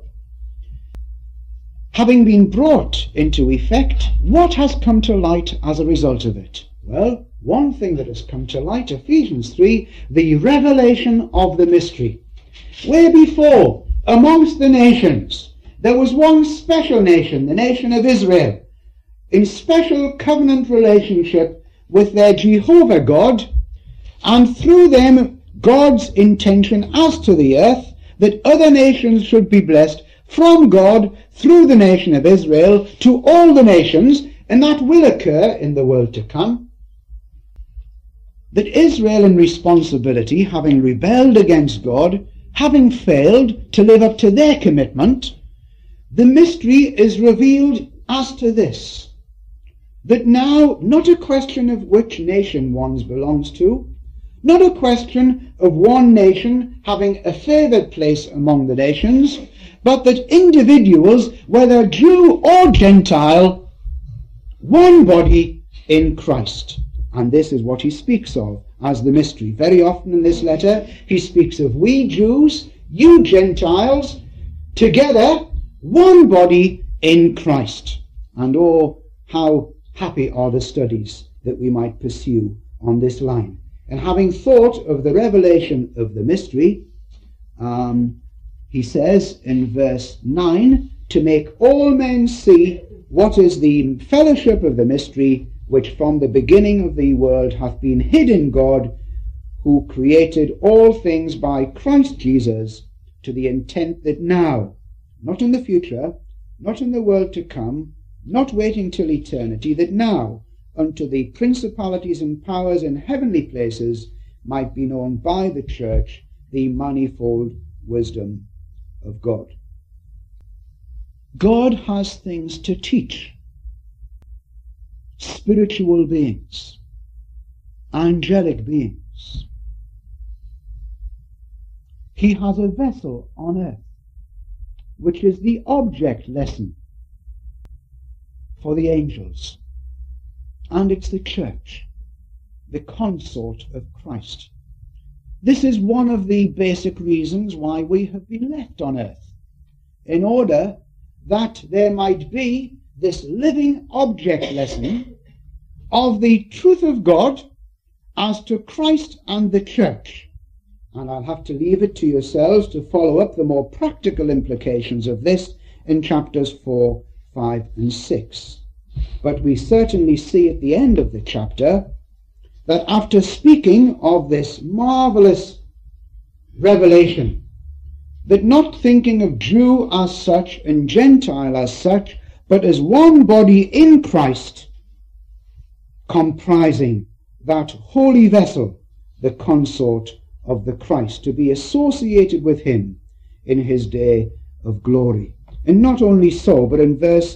having been brought into effect, what has come to light as a result of it? Well, one thing that has come to light, Ephesians 3, the revelation of the mystery. Where before, amongst the nations, there was one special nation, the nation of Israel, in special covenant relationship with their Jehovah God, and through them God's intention as to the earth, that other nations should be blessed from God through the nation of Israel to all the nations, and that will occur in the world to come. That Israel in responsibility, having rebelled against God, having failed to live up to their commitment, the mystery is revealed as to this, that now not a question of which nation one belongs to, Not a question of one nation having a favoured place among the nations, but that individuals, whether Jew or Gentile, one body in Christ. And this is what he speaks of as the mystery. Very often in this letter he speaks of we Jews, you Gentiles, together one body in Christ. And oh, how happy are the studies that we might pursue on this line. And having thought of the revelation of the mystery, he says in verse 9, to make all men see what is the fellowship of the mystery, which from the beginning of the world hath been hid in God, who created all things by Christ Jesus, to the intent that now, not in the future, not in the world to come, not waiting till eternity, that now unto the principalities and powers in heavenly places might be known by the church the manifold wisdom of God. God has things to teach spiritual beings, angelic beings. He has a vessel on earth which is the object lesson for the angels. And it's the church, the consort of Christ. This is one of the basic reasons why we have been left on earth, in order that there might be this living object lesson of the truth of God as to Christ and the church. And I'll have to leave it to yourselves to follow up the more practical implications of this in chapters 4, 5, and 6. But we certainly see at the end of the chapter that after speaking of this marvelous revelation, that not thinking of Jew as such and Gentile as such, but as one body in Christ, comprising that holy vessel, the consort of the Christ, to be associated with him in his day of glory. And not only so, but in verse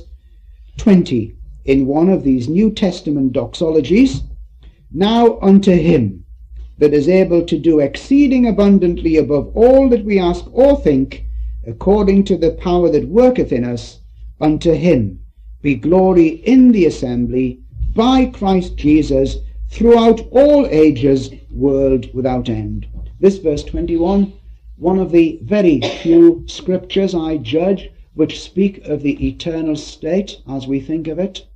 20, in one of these New Testament doxologies, now unto him that is able to do exceeding abundantly above all that we ask or think, according to the power that worketh in us, unto him be glory in the assembly by Christ Jesus throughout all ages, world without end. This verse 21, one of the very few scriptures, I judge, which speak of the eternal state as we think of it.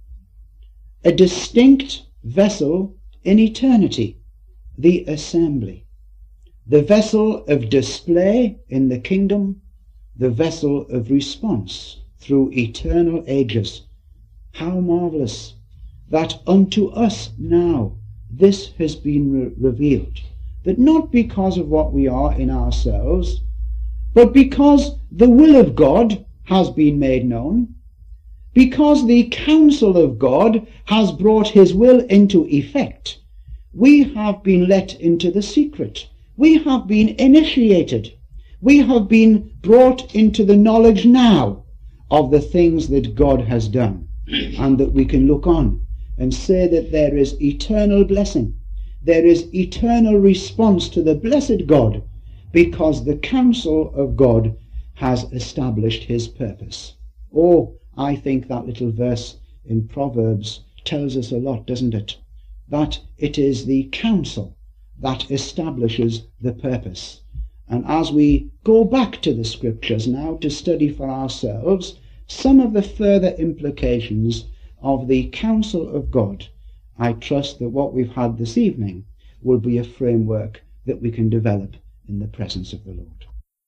A distinct vessel in eternity, the assembly. The vessel of display in the kingdom, the vessel of response through eternal ages. How marvelous that unto us now this has been revealed, that not because of what we are in ourselves, but because the will of God has been made known, because the counsel of God has brought his will into effect, we have been let into the secret. We have been initiated. We have been brought into the knowledge now of the things that God has done, and that we can look on and say that there is eternal blessing. There is eternal response to the blessed God, because the counsel of God has established his purpose. Oh, I think that little verse in Proverbs tells us a lot, doesn't it? That it is the counsel that establishes the purpose. And as we go back to the scriptures now to study for ourselves some of the further implications of the counsel of God, I trust that what we've had this evening will be a framework that we can develop in the presence of the Lord.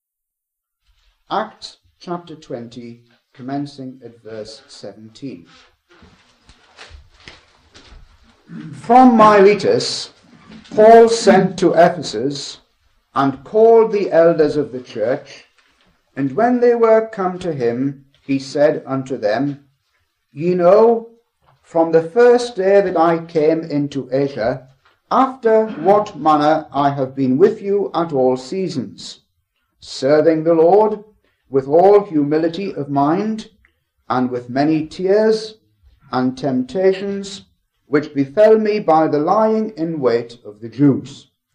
Acts chapter 20, commencing at verse 17. From Miletus, Paul sent to Ephesus, and called the elders of the church, and when they were come to him, he said unto them, Ye know, from the first day that I came into Asia, after what manner I have been with you at all seasons, serving the Lord with all humility of mind, and with many tears and temptations, which befell me by the lying in wait of the Jews,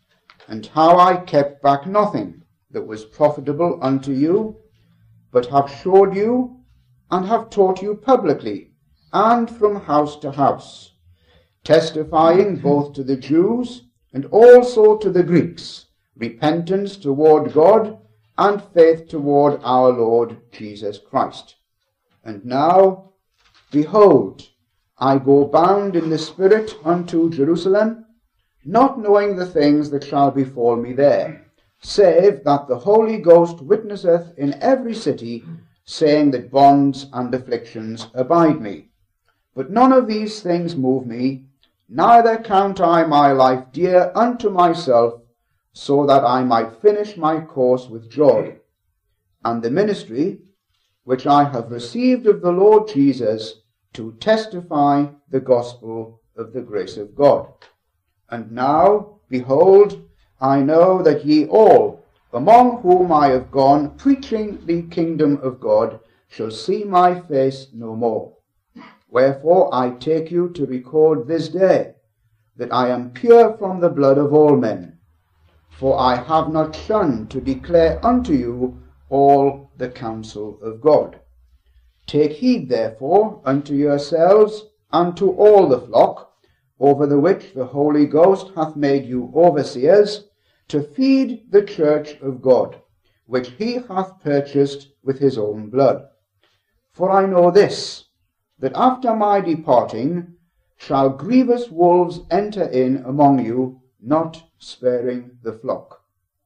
and how I kept back nothing that was profitable unto you, but have showed you and have taught you publicly, and from house to house, testifying both to the Jews and also to the Greeks, repentance toward God and faith toward our Lord Jesus Christ. And now, behold, I go bound in the Spirit unto Jerusalem, not knowing the things that shall befall me there, save that the Holy Ghost witnesseth in every city, saying that bonds and afflictions abide me. But none of these things move me, neither count I my life dear unto myself, so that I might finish my course with joy, and the ministry which I have received of the Lord Jesus, to testify the gospel of the grace of God. And now, behold, I know that ye all, among whom I have gone preaching the kingdom of God, shall see my face no more. Wherefore I take you to record this day, that I am pure from the blood of all men. For I have not shunned to declare unto you all the counsel of God. Take heed therefore unto yourselves and to all the flock, over the which the Holy Ghost hath made you overseers, to feed the church of God, which he hath purchased with his own blood. For I know this, that after my departing shall grievous wolves enter in among you, not sparing the flock.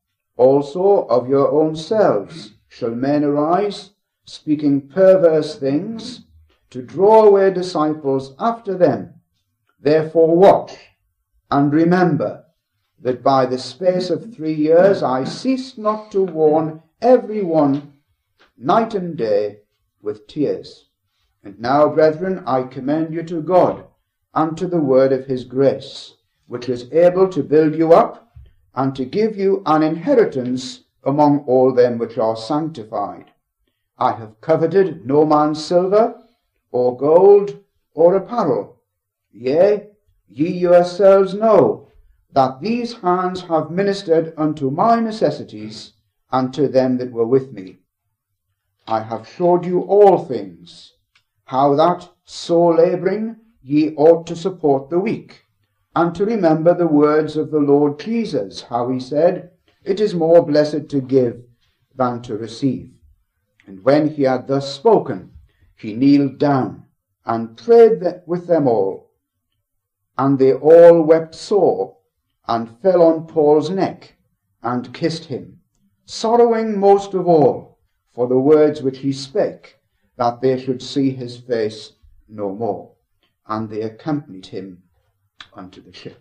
Also of your own selves shall men arise, speaking perverse things, to draw away disciples after them. Therefore watch, and remember, that by the space of 3 years I ceased not to warn every one night and day with tears. And now, brethren, I commend you to God, and to the word of his grace, which is able to build you up, and to give you an inheritance among all them which are sanctified. I have coveted no man's silver, or gold, or apparel. Yea, ye yourselves know that these hands have ministered unto my necessities, and to them that were with me. I have showed you all things, how that, so labouring, ye ought to support the weak, and to remember the words of the Lord Jesus, how he said, It is more blessed to give than to receive. And when he had thus spoken, he kneeled down, and prayed with them all. And they all wept sore, and fell on Paul's neck, and kissed him, sorrowing most of all for the words which he spake, that they should see his face no more. And they accompanied him unto the ship.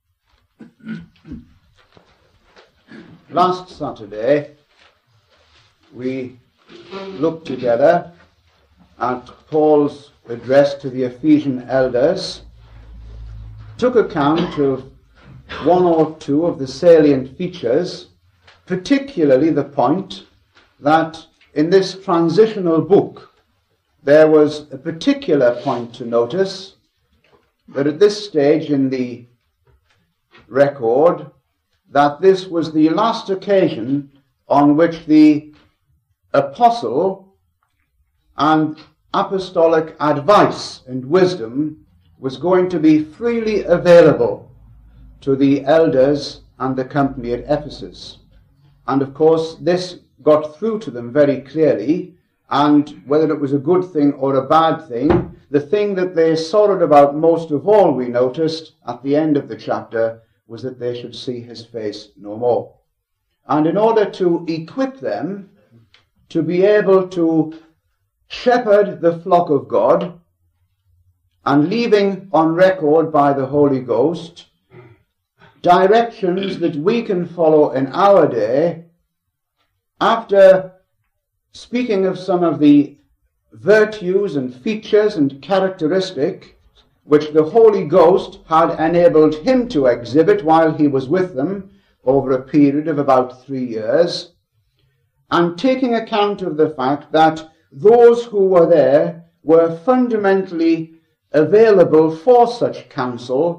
Last Saturday, we looked together at Paul's address to the Ephesian elders, took account of one or two of the salient features, particularly the point that in this transitional book there was a particular point to notice, that at this stage in the record, that this was the last occasion on which the apostle and apostolic advice and wisdom was going to be freely available to the elders and the company at Ephesus. And of course this got through to them very clearly, and whether it was a good thing or a bad thing, the thing that they sorrowed about most of all, we noticed at the end of the chapter, was that they should see his face no more. And in order to equip them to be able to shepherd the flock of God, and leaving on record by the Holy Ghost directions that we can follow in our day, after speaking of some of the virtues and features and characteristics which the Holy Ghost had enabled him to exhibit while he was with them over a period of about 3 years, and taking account of the fact that those who were there were fundamentally available for such counsel,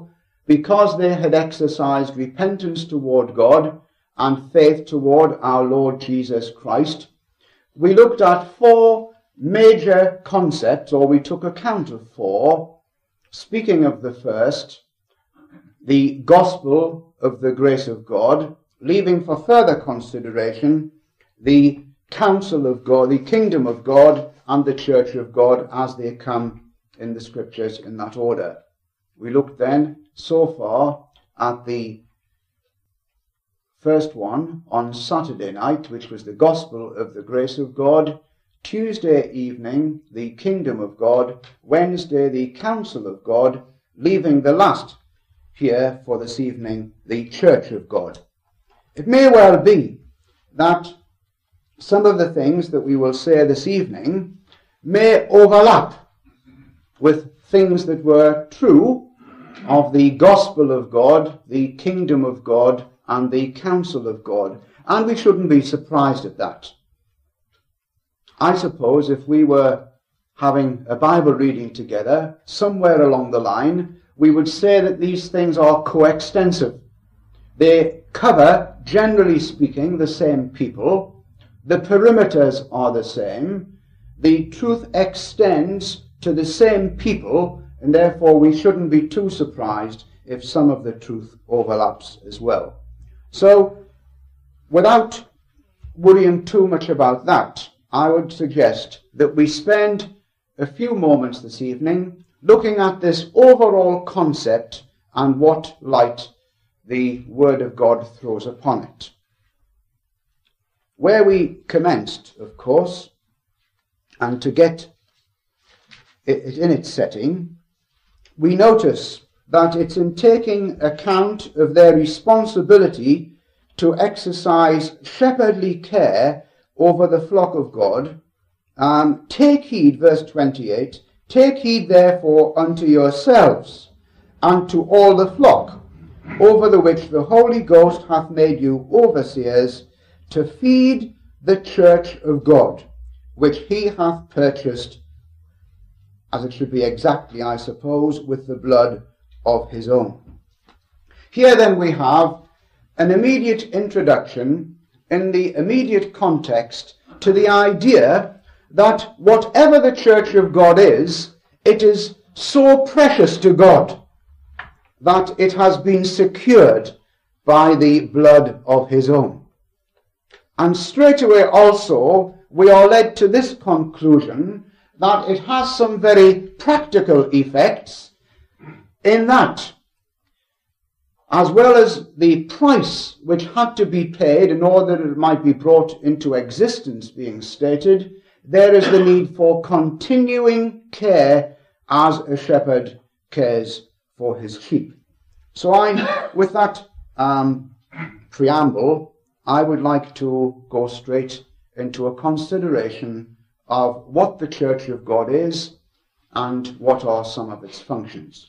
because they had exercised repentance toward God and faith toward our Lord Jesus Christ, we looked at 4 major concepts, or we took account of 4. Speaking of the first, the gospel of the grace of God, leaving for further consideration the counsel of God, the kingdom of God, and the church of God as they come in the scriptures in that order. We looked then so far at the first one on Saturday night, which was the gospel of the grace of God. Tuesday evening, the kingdom of God. Wednesday, the counsel of God. Leaving the last here for this evening, the church of God. It may well be that some of the things that we will say this evening may overlap with things that were true of the gospel of God, the kingdom of God, and the counsel of God. And we shouldn't be surprised at that. I suppose if we were having a Bible reading together, somewhere along the line, we would say that these things are coextensive. They cover, generally speaking, the same people. The perimeters are the same. The truth extends to the same people, and therefore we shouldn't be too surprised if some of the truth overlaps as well. So, without worrying too much about that, I would suggest that we spend a few moments this evening looking at this overall concept and what light the Word of God throws upon it. Where we commenced, of course, and to get it in its setting, we notice that it's in taking account of their responsibility to exercise shepherdly care over the flock of God. Take heed, verse 28, take heed therefore unto yourselves and to all the flock, over the which the Holy Ghost hath made you overseers, to feed the church of God, which he hath purchased, as it should be exactly, I suppose, with the blood of his own. Here then we have an immediate introduction in the immediate context to the idea that whatever the church of God is, it is so precious to God that it has been secured by the blood of his own. And straightway also we are led to this conclusion that it has some very practical effects, in that, as well as the price which had to be paid in order that it might be brought into existence being stated, there is the need for continuing care as a shepherd cares for his sheep. So with that preamble, I would like to go straight into a consideration of what the church of God is and what are some of its functions.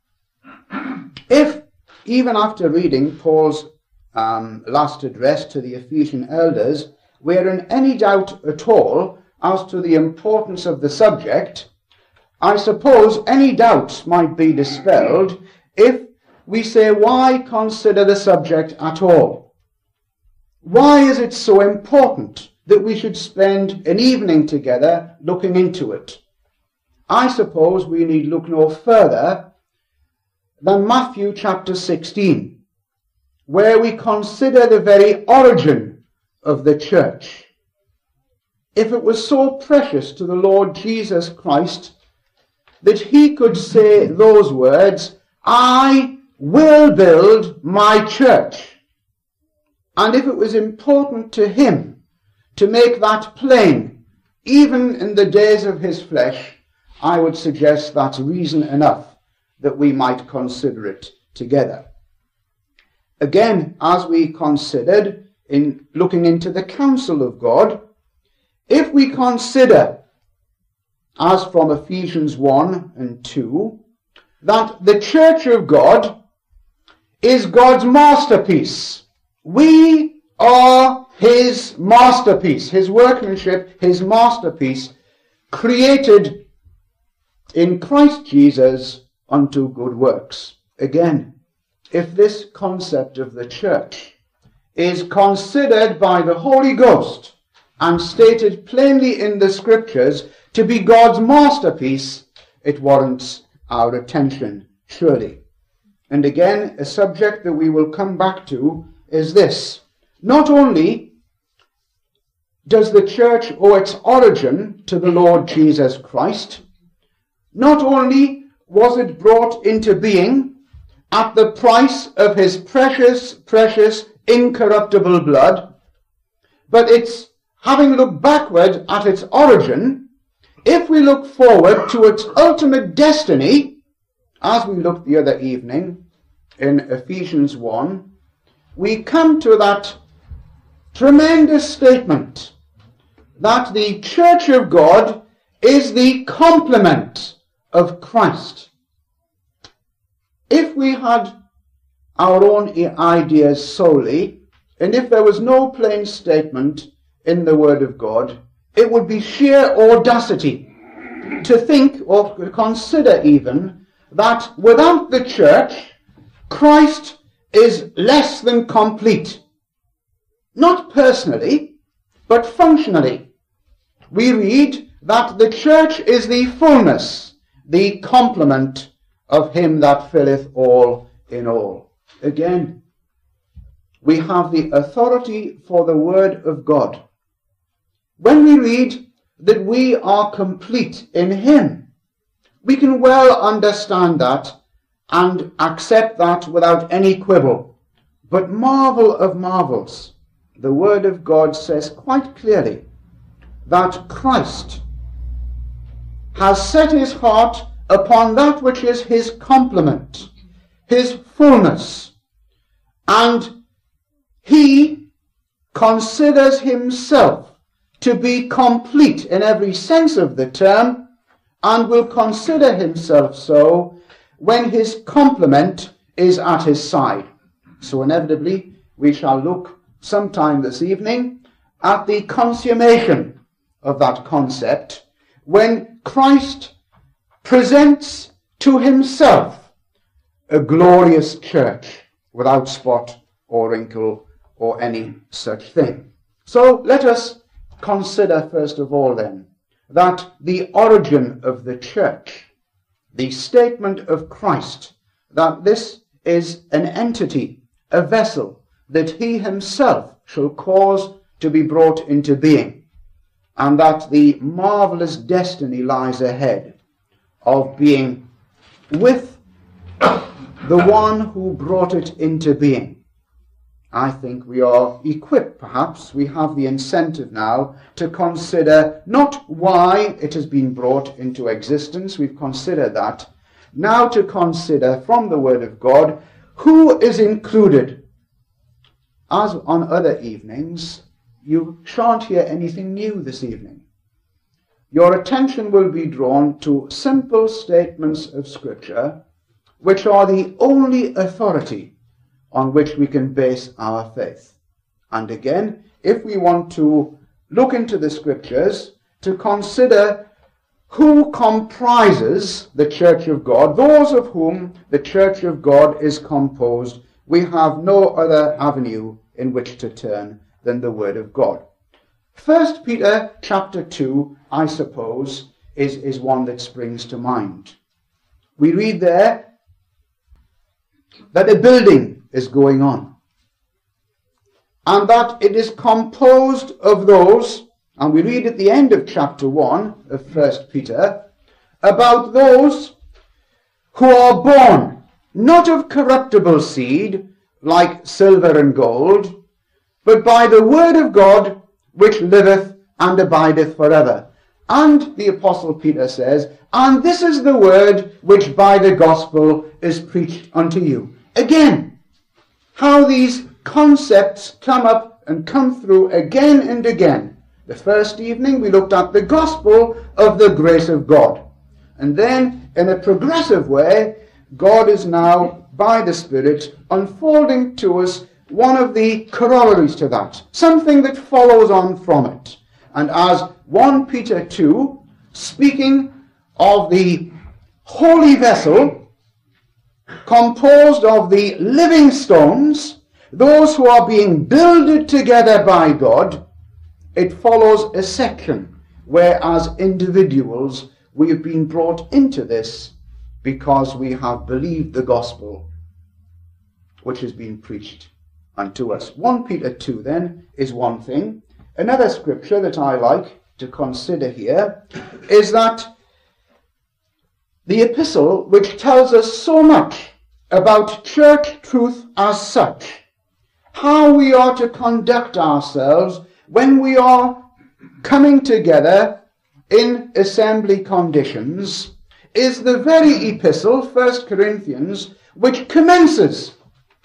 If, even after reading Paul's last address to the Ephesian elders, we're in any doubt at all as to the importance of the subject, I suppose any doubts might be dispelled if we say, why consider the subject at all? Why is it so important that we should spend an evening together looking into it? I suppose we need look no further than Matthew chapter 16, where we consider the very origin of the church. If it was so precious to the Lord Jesus Christ that he could say those words, I will build my church, and if it was important to him to make that plain, even in the days of his flesh, I would suggest that's reason enough that we might consider it together. Again, as we considered in looking into the counsel of God, if we consider, as from Ephesians 1 and 2, that the church of God is God's masterpiece. We are his masterpiece, his workmanship, his masterpiece, created in Christ Jesus unto good works. Again, if this concept of the church is considered by the Holy Ghost and stated plainly in the Scriptures to be God's masterpiece, it warrants our attention, surely. And again, a subject that we will come back to is this. Not only does the church owe its origin to the Lord Jesus Christ, not only was it brought into being at the price of his precious, precious, incorruptible blood, but it's, having looked backward at its origin, if we look forward to its ultimate destiny, as we looked the other evening in Ephesians 1, we come to that tremendous statement that the Church of God is the complement of Christ. If we had our own ideas solely, and if there was no plain statement in the Word of God, it would be sheer audacity to think or consider even that without the church, Christ is less than complete. Not personally, but functionally. We read that the church is the fullness, the complement of him that filleth all in all. Again, we have the authority for the word of God. When we read that we are complete in him, we can well understand that and accept that without any quibble. But marvel of marvels, the word of God says quite clearly that Christ has set his heart upon that which is his complement, his fullness, and he considers himself to be complete in every sense of the term, and will consider himself so when his complement is at his side. So inevitably we shall look sometime this evening at the consummation of that concept, when Christ presents to himself a glorious church without spot or wrinkle or any such thing. So let us consider first of all then that the origin of the church, the statement of Christ, that this is an entity, a vessel, that he himself shall cause to be brought into being, and that the marvelous destiny lies ahead of being with the one who brought it into being. I think we are equipped, perhaps, we have the incentive now to consider not why it has been brought into existence, we've considered that, now to consider from the Word of God who is included. As on other evenings, you shan't hear anything new this evening. Your attention will be drawn to simple statements of Scripture, which are the only authority on which we can base our faith. And again, if we want to look into the Scriptures to consider who comprises the Church of God, those of whom the Church of God is composed, we have no other avenue in which to turn than the Word of God. 1 Peter chapter 2, I suppose, is one that springs to mind. We read there that a building is going on, and that it is composed of those, and we read at the end of chapter 1 of 1 Peter, about those who are born not of corruptible seed, like silver and gold, but by the word of God, which liveth and abideth forever. And the Apostle Peter says, and this is the word which by the gospel is preached unto you. Again, how these concepts come up and come through again and again. The first evening we looked at the gospel of the grace of God. And then, in a progressive way, God is now, by the Spirit, unfolding to us one of the corollaries to that, something that follows on from it. And as 1 Peter 2, speaking of the holy vessel, composed of the living stones, those who are being builded together by God, it follows a section where as individuals we have been brought into this because we have believed the gospel which has been preached unto us. 1 Peter 2 then is one thing. Another scripture that I like to consider here is that the epistle which tells us so much about church truth as such, how we are to conduct ourselves when we are coming together in assembly conditions, is the very epistle, 1 Corinthians, which commences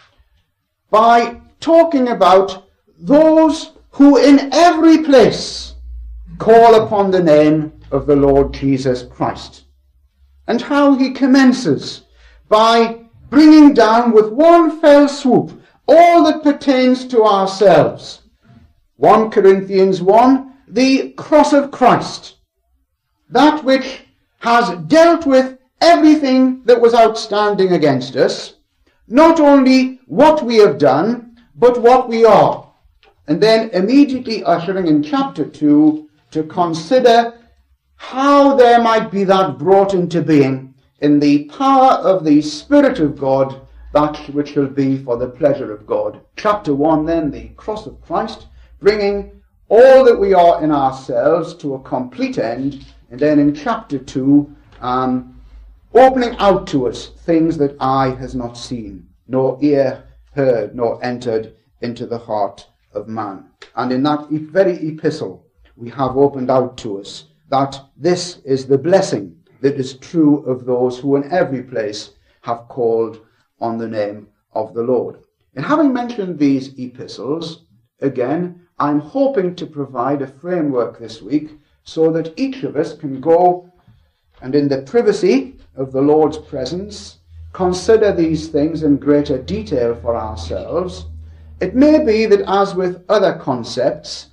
by talking about those who in every place call upon the name of the Lord Jesus Christ. And how he commences by bringing down with one fell swoop all that pertains to ourselves. 1 Corinthians 1, the cross of Christ, that which has dealt with everything that was outstanding against us, not only what we have done, but what we are. And then immediately ushering in chapter 2 to consider how there might be that brought into being in the power of the Spirit of God, that which will be for the pleasure of God. Chapter 1 then, the cross of Christ, bringing all that we are in ourselves to a complete end. And then in chapter 2, opening out to us things that eye has not seen, nor ear heard, nor entered into the heart of man. And in that very epistle, we have opened out to us that this is the blessing that is true of those who in every place have called on the name of the Lord. And having mentioned these epistles, again, I'm hoping to provide a framework this week so that each of us can go and in the privacy of the Lord's presence consider these things in greater detail for ourselves. It may be that, as with other concepts,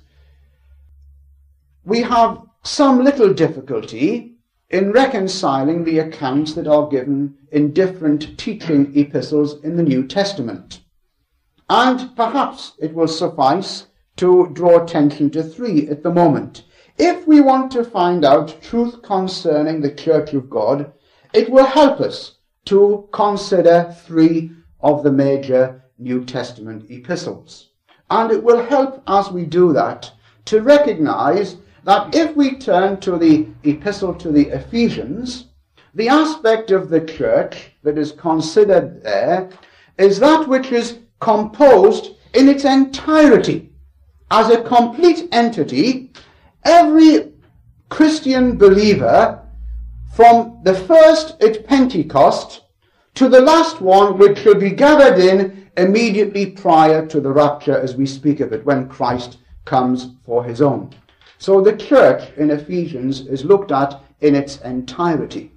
we have some little difficulty in reconciling the accounts that are given in different teaching epistles in the New Testament. And perhaps it will suffice to draw attention to 3 at the moment. If we want to find out truth concerning the Church of God, it will help us to consider 3 of the major New Testament epistles. And it will help, as we do that, to recognize that if we turn to the epistle to the Ephesians, the aspect of the church that is considered there is that which is composed in its entirety. As a complete entity, every Christian believer, from the first at Pentecost to the last one which shall be gathered in immediately prior to the rapture, as we speak of it, when Christ comes for his own. So the church in Ephesians is looked at in its entirety.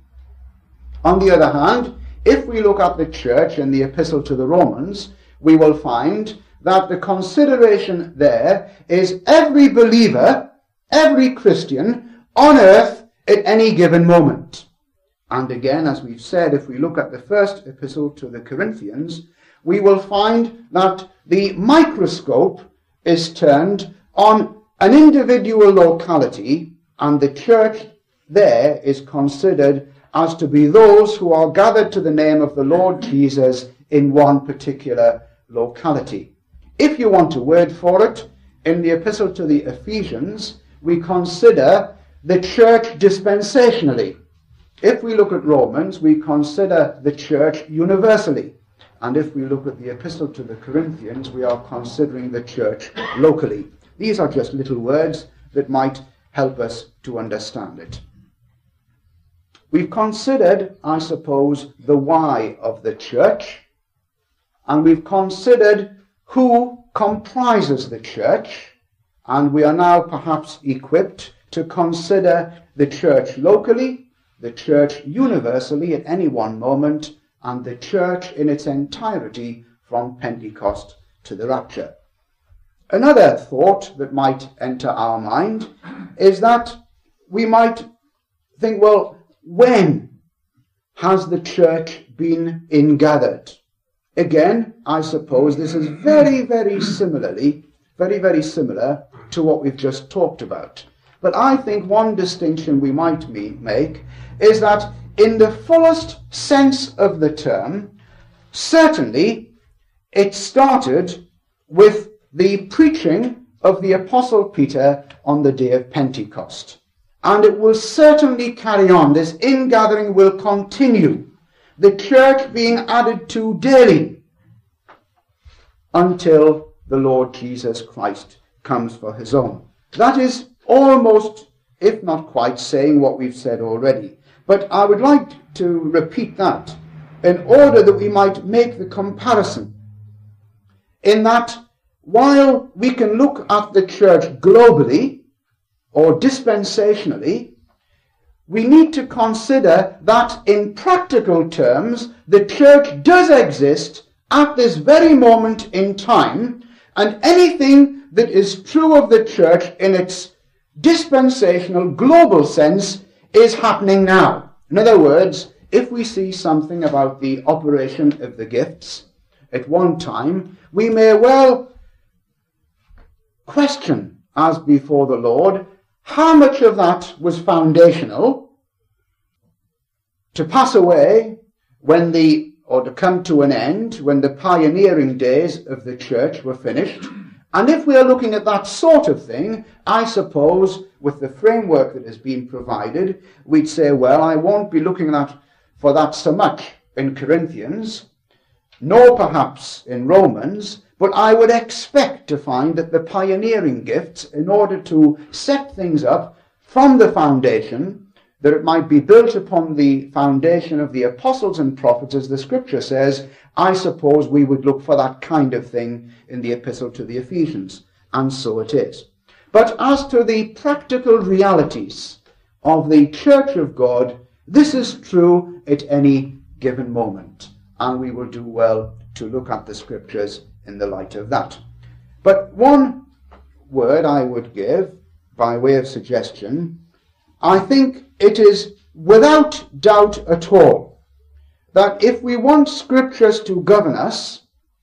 On the other hand, if we look at the church in the epistle to the Romans, we will find that the consideration there is every believer, every Christian on earth at any given moment. And again, as we've said, if we look at the first epistle to the Corinthians, we will find that the microscope is turned on an individual locality, and the church there is considered as to be those who are gathered to the name of the Lord Jesus in one particular locality. If you want a word for it, in the epistle to the Ephesians, we consider the church dispensationally. If we look at Romans, we consider the church universally. And if we look at the epistle to the Corinthians, we are considering the church locally. These are just little words that might help us to understand it. We've considered, I suppose, the why of the church, and we've considered who comprises the church, and we are now perhaps equipped to consider the church locally, the church universally at any one moment, and the church in its entirety from Pentecost to the rapture. Another thought that might enter our mind is that we might think, well, when? has the church been ingathered? Again, I suppose this is very, very similar to what we've just talked about. But I think one distinction we might make is that in the fullest sense of the term, certainly it started with the preaching of the Apostle Peter on the day of Pentecost. And it will certainly carry on. This ingathering will continue. The church being added to daily until the Lord Jesus Christ comes for his own. That is almost, if not quite, saying what we've said already. But I would like to repeat that in order that we might make the comparison. In that, while we can look at the church globally or dispensationally, we need to consider that in practical terms, the church does exist at this very moment in time, and anything that is true of the church in its dispensational global sense is happening now. In other words, if we see something about the operation of the gifts at one time, we may well question, as before the Lord, how much of that was foundational to pass away or to come to an end when the pioneering days of the church were finished. And if we are looking at that sort of thing, I suppose with the framework that has been provided, we'd say, well, I won't be looking for that so much in Corinthians, nor perhaps in Romans, but I would expect to find that the pioneering gifts, in order to set things up from the foundation, that it might be built upon the foundation of the apostles and prophets, as the scripture says, I suppose we would look for that kind of thing in the epistle to the Ephesians. And so it is. But as to the practical realities of the Church of God, this is true at any given moment. And we will do well to look at the scriptures in the light of that. But one word I would give, by way of suggestion, I think it is without doubt at all that if we want scriptures to govern us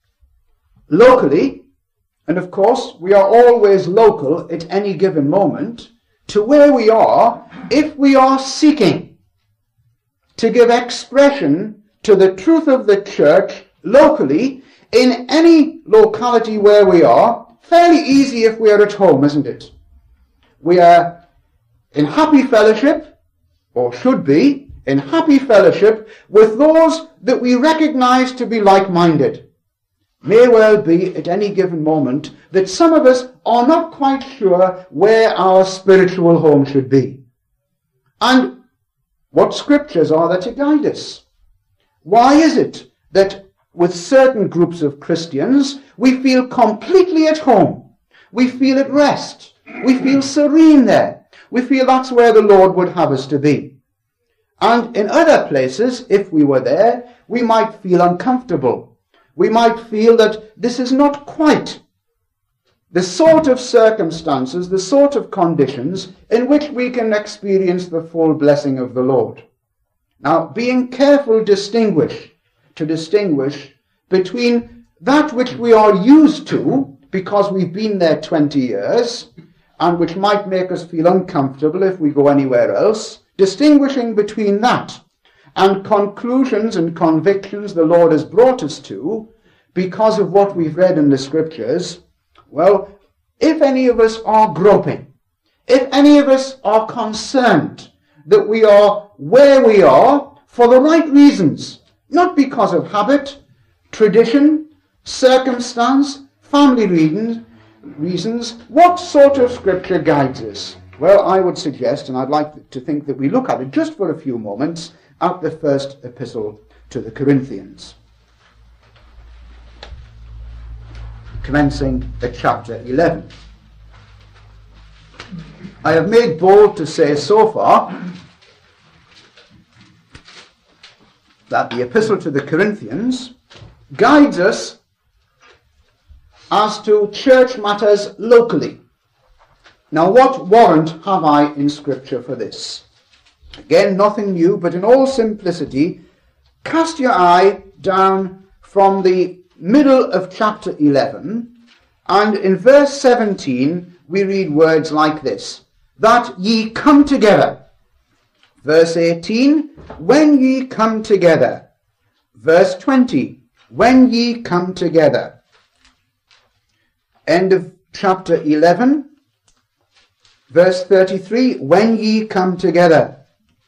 locally, and of course we are always local at any given moment, to where we are, if we are seeking to give expression to the truth of the church locally, in any locality where we are, fairly easy if we are at home, isn't it? We are in happy fellowship, or should be, in happy fellowship with those that we recognize to be like-minded. May well be at any given moment that some of us are not quite sure where our spiritual home should be. And what scriptures are there to guide us? Why is it that with certain groups of Christians we feel completely at home? We feel at rest. We feel serene there. We feel that's where the Lord would have us to be. And in other places, if we were there, we might feel uncomfortable. We might feel that this is not quite the sort of circumstances, the sort of conditions in which we can experience the full blessing of the Lord. Now, being careful to distinguish between that which we are used to because we've been there 20 years and which might make us feel uncomfortable if we go anywhere else, distinguishing between that and conclusions and convictions the Lord has brought us to because of what we've read in the scriptures. Well, if any of us are groping, if any of us are concerned that we are where we are for the right reasons, not because of habit, tradition, circumstance, family reasons, what sort of scripture guides us? Well, I would suggest, and I'd like to think that we look at it just for a few moments, at the first epistle to the Corinthians, commencing at chapter 11. I have made bold to say so far that the epistle to the Corinthians guides us as to church matters locally. Now, what warrant have I in Scripture for this? Again, nothing new, but in all simplicity, Cast your eye down from the middle of chapter 11, and in verse 17 we read words like this: that ye come together. Verse 18, when ye come together. Verse 20, when ye come together. End of chapter 11, verse 33, when ye come together.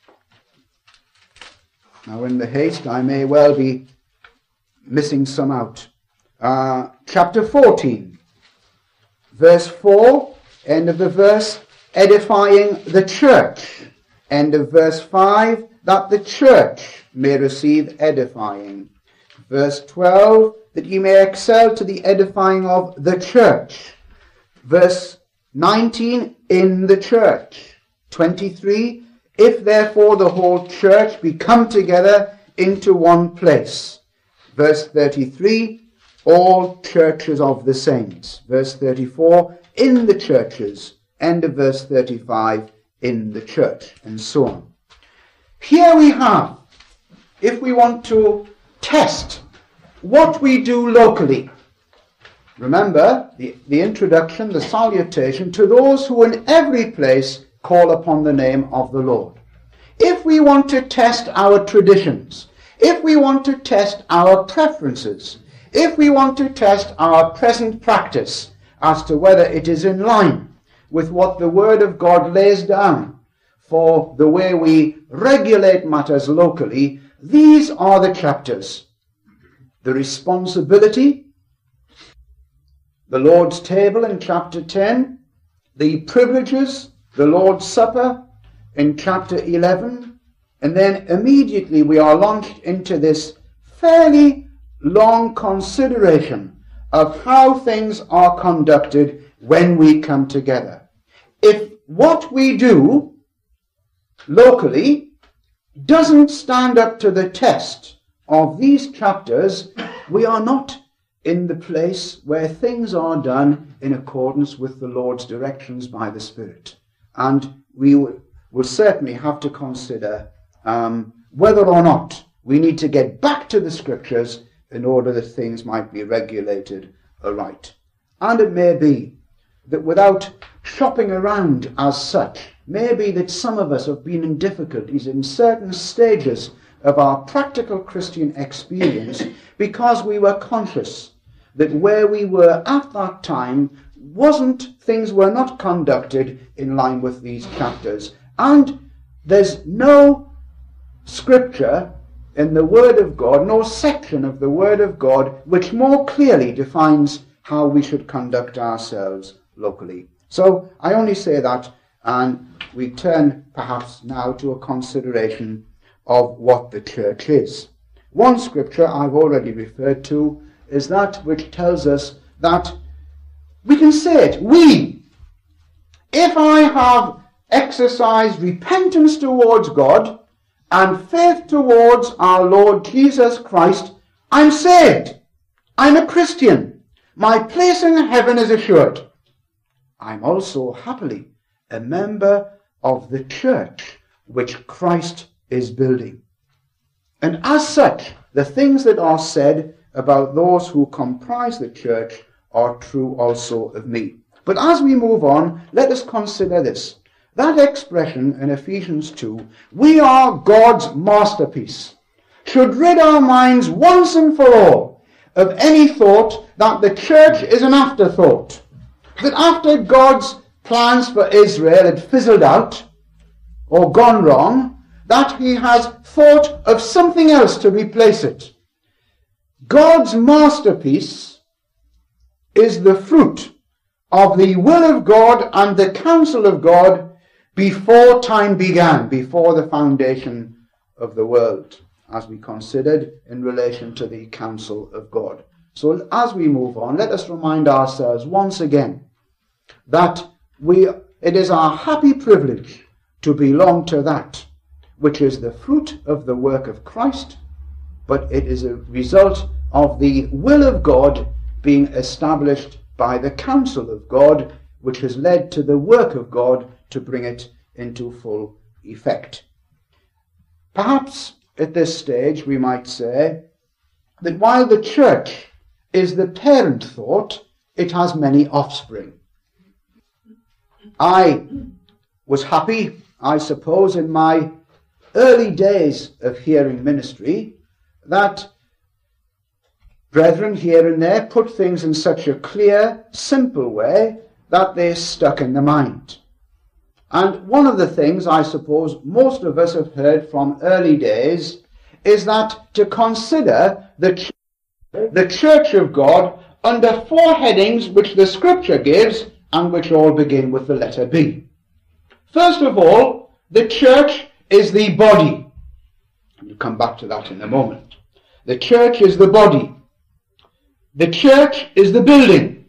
Now in the haste I may well be missing some out. Chapter 14, verse 4, end of the verse, edifying the church. End of verse 5, that the church may receive edifying. Verse 12, that ye may excel to the edifying of the church. Verse 19, in the church. 23, if therefore the whole church be come together into one place. Verse 33, all churches of the saints. Verse 34, in the churches. End of verse 35, in the church, and so on. Here we have, if we want to test what we do locally. Remember the introduction, the salutation to those who in every place call upon the name of the Lord. If we want to test our traditions, if we want to test our preferences, if we want to test our present practice as to whether it is in line with what the Word of God lays down for the way we regulate matters locally, these are the chapters. The responsibility, the Lord's table in chapter 10, the privileges, the Lord's Supper in chapter 11, and then immediately we are launched into this fairly long consideration of how things are conducted when we come together. If what we do locally doesn't stand up to the test of these chapters, we are not in the place where things are done in accordance with the Lord's directions by the Spirit. And we will certainly have to consider whether or not we need to get back to the Scriptures in order that things might be regulated aright. And it may be that without shopping around as such, may be that some of us have been in difficulties in certain stages of our practical Christian experience because we were conscious that where we were at that time things were not conducted in line with these chapters. And there's no scripture in the Word of God, no section of the Word of God, which more clearly defines how we should conduct ourselves locally. So I only say that, and we turn perhaps now to a consideration of what the church is. One scripture I've already referred to is that which tells us that we can say it. If I have exercised repentance towards God and faith towards our Lord Jesus Christ, I'm saved. I'm a Christian. My place in heaven is assured. I'm also happily a member of the church which Christ is building. And as such, the things that are said about those who comprise the church are true also of me. But as we move on, let us consider this. That expression in Ephesians 2, we are God's masterpiece, should rid our minds once and for all of any thought that the church is an afterthought, that after God's plans for Israel had fizzled out or gone wrong, that he has thought of something else to replace it. God's masterpiece is the fruit of the will of God and the counsel of God before time began, before the foundation of the world, as we considered in relation to the counsel of God. So as we move on, let us remind ourselves once again that it is our happy privilege to belong to that which is the fruit of the work of Christ, but it is a result of the will of God being established by the counsel of God, which has led to the work of God to bring it into full effect. Perhaps at this stage, we might say, that while the church is the parent thought, it has many offspring. I was happy, I suppose, in my early days of hearing ministry, that brethren here and there put things in such a clear, simple way that they stuck in the mind. And one of the things I suppose most of us have heard from early days is that to consider the church of God under 4 headings which the scripture gives and which all begin with the letter B. First of all, the church is the body. We'll come back to that in a moment. The church is the body. The church is the building.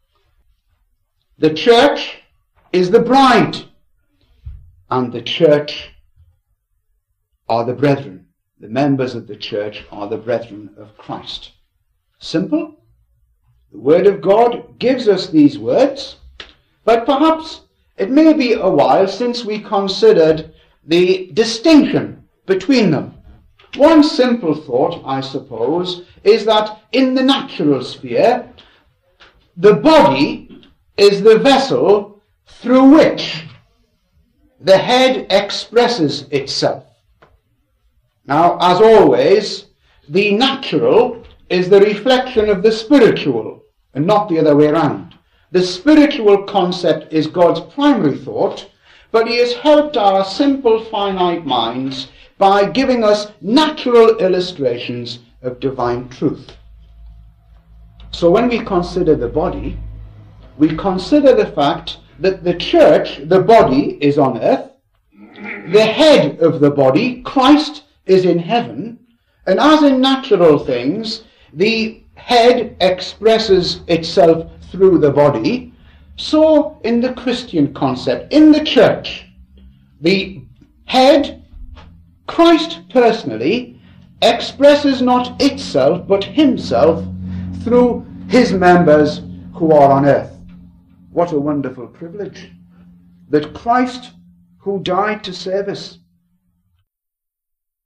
The church is the bride. And the church are the brethren. The members of the church are the brethren of Christ. Simple. The Word of God gives us these words, but perhaps it may be a while since we considered the distinction between them. One simple thought, I suppose, is that in the natural sphere, the body is the vessel through which the head expresses itself. Now, as always, the natural is the reflection of the spiritual, and not the other way around. The spiritual concept is God's primary thought, but he has helped our simple, finite minds by giving us natural illustrations of divine truth. So when we consider the body, we consider the fact that the church, the body, is on earth, the head of the body, Christ, is in heaven, and as in natural things, the head expresses itself through the body, so in the Christian concept, in the church, the head, Christ personally, expresses not itself but himself through his members who are on earth. What a wonderful privilege that Christ, who died to save us,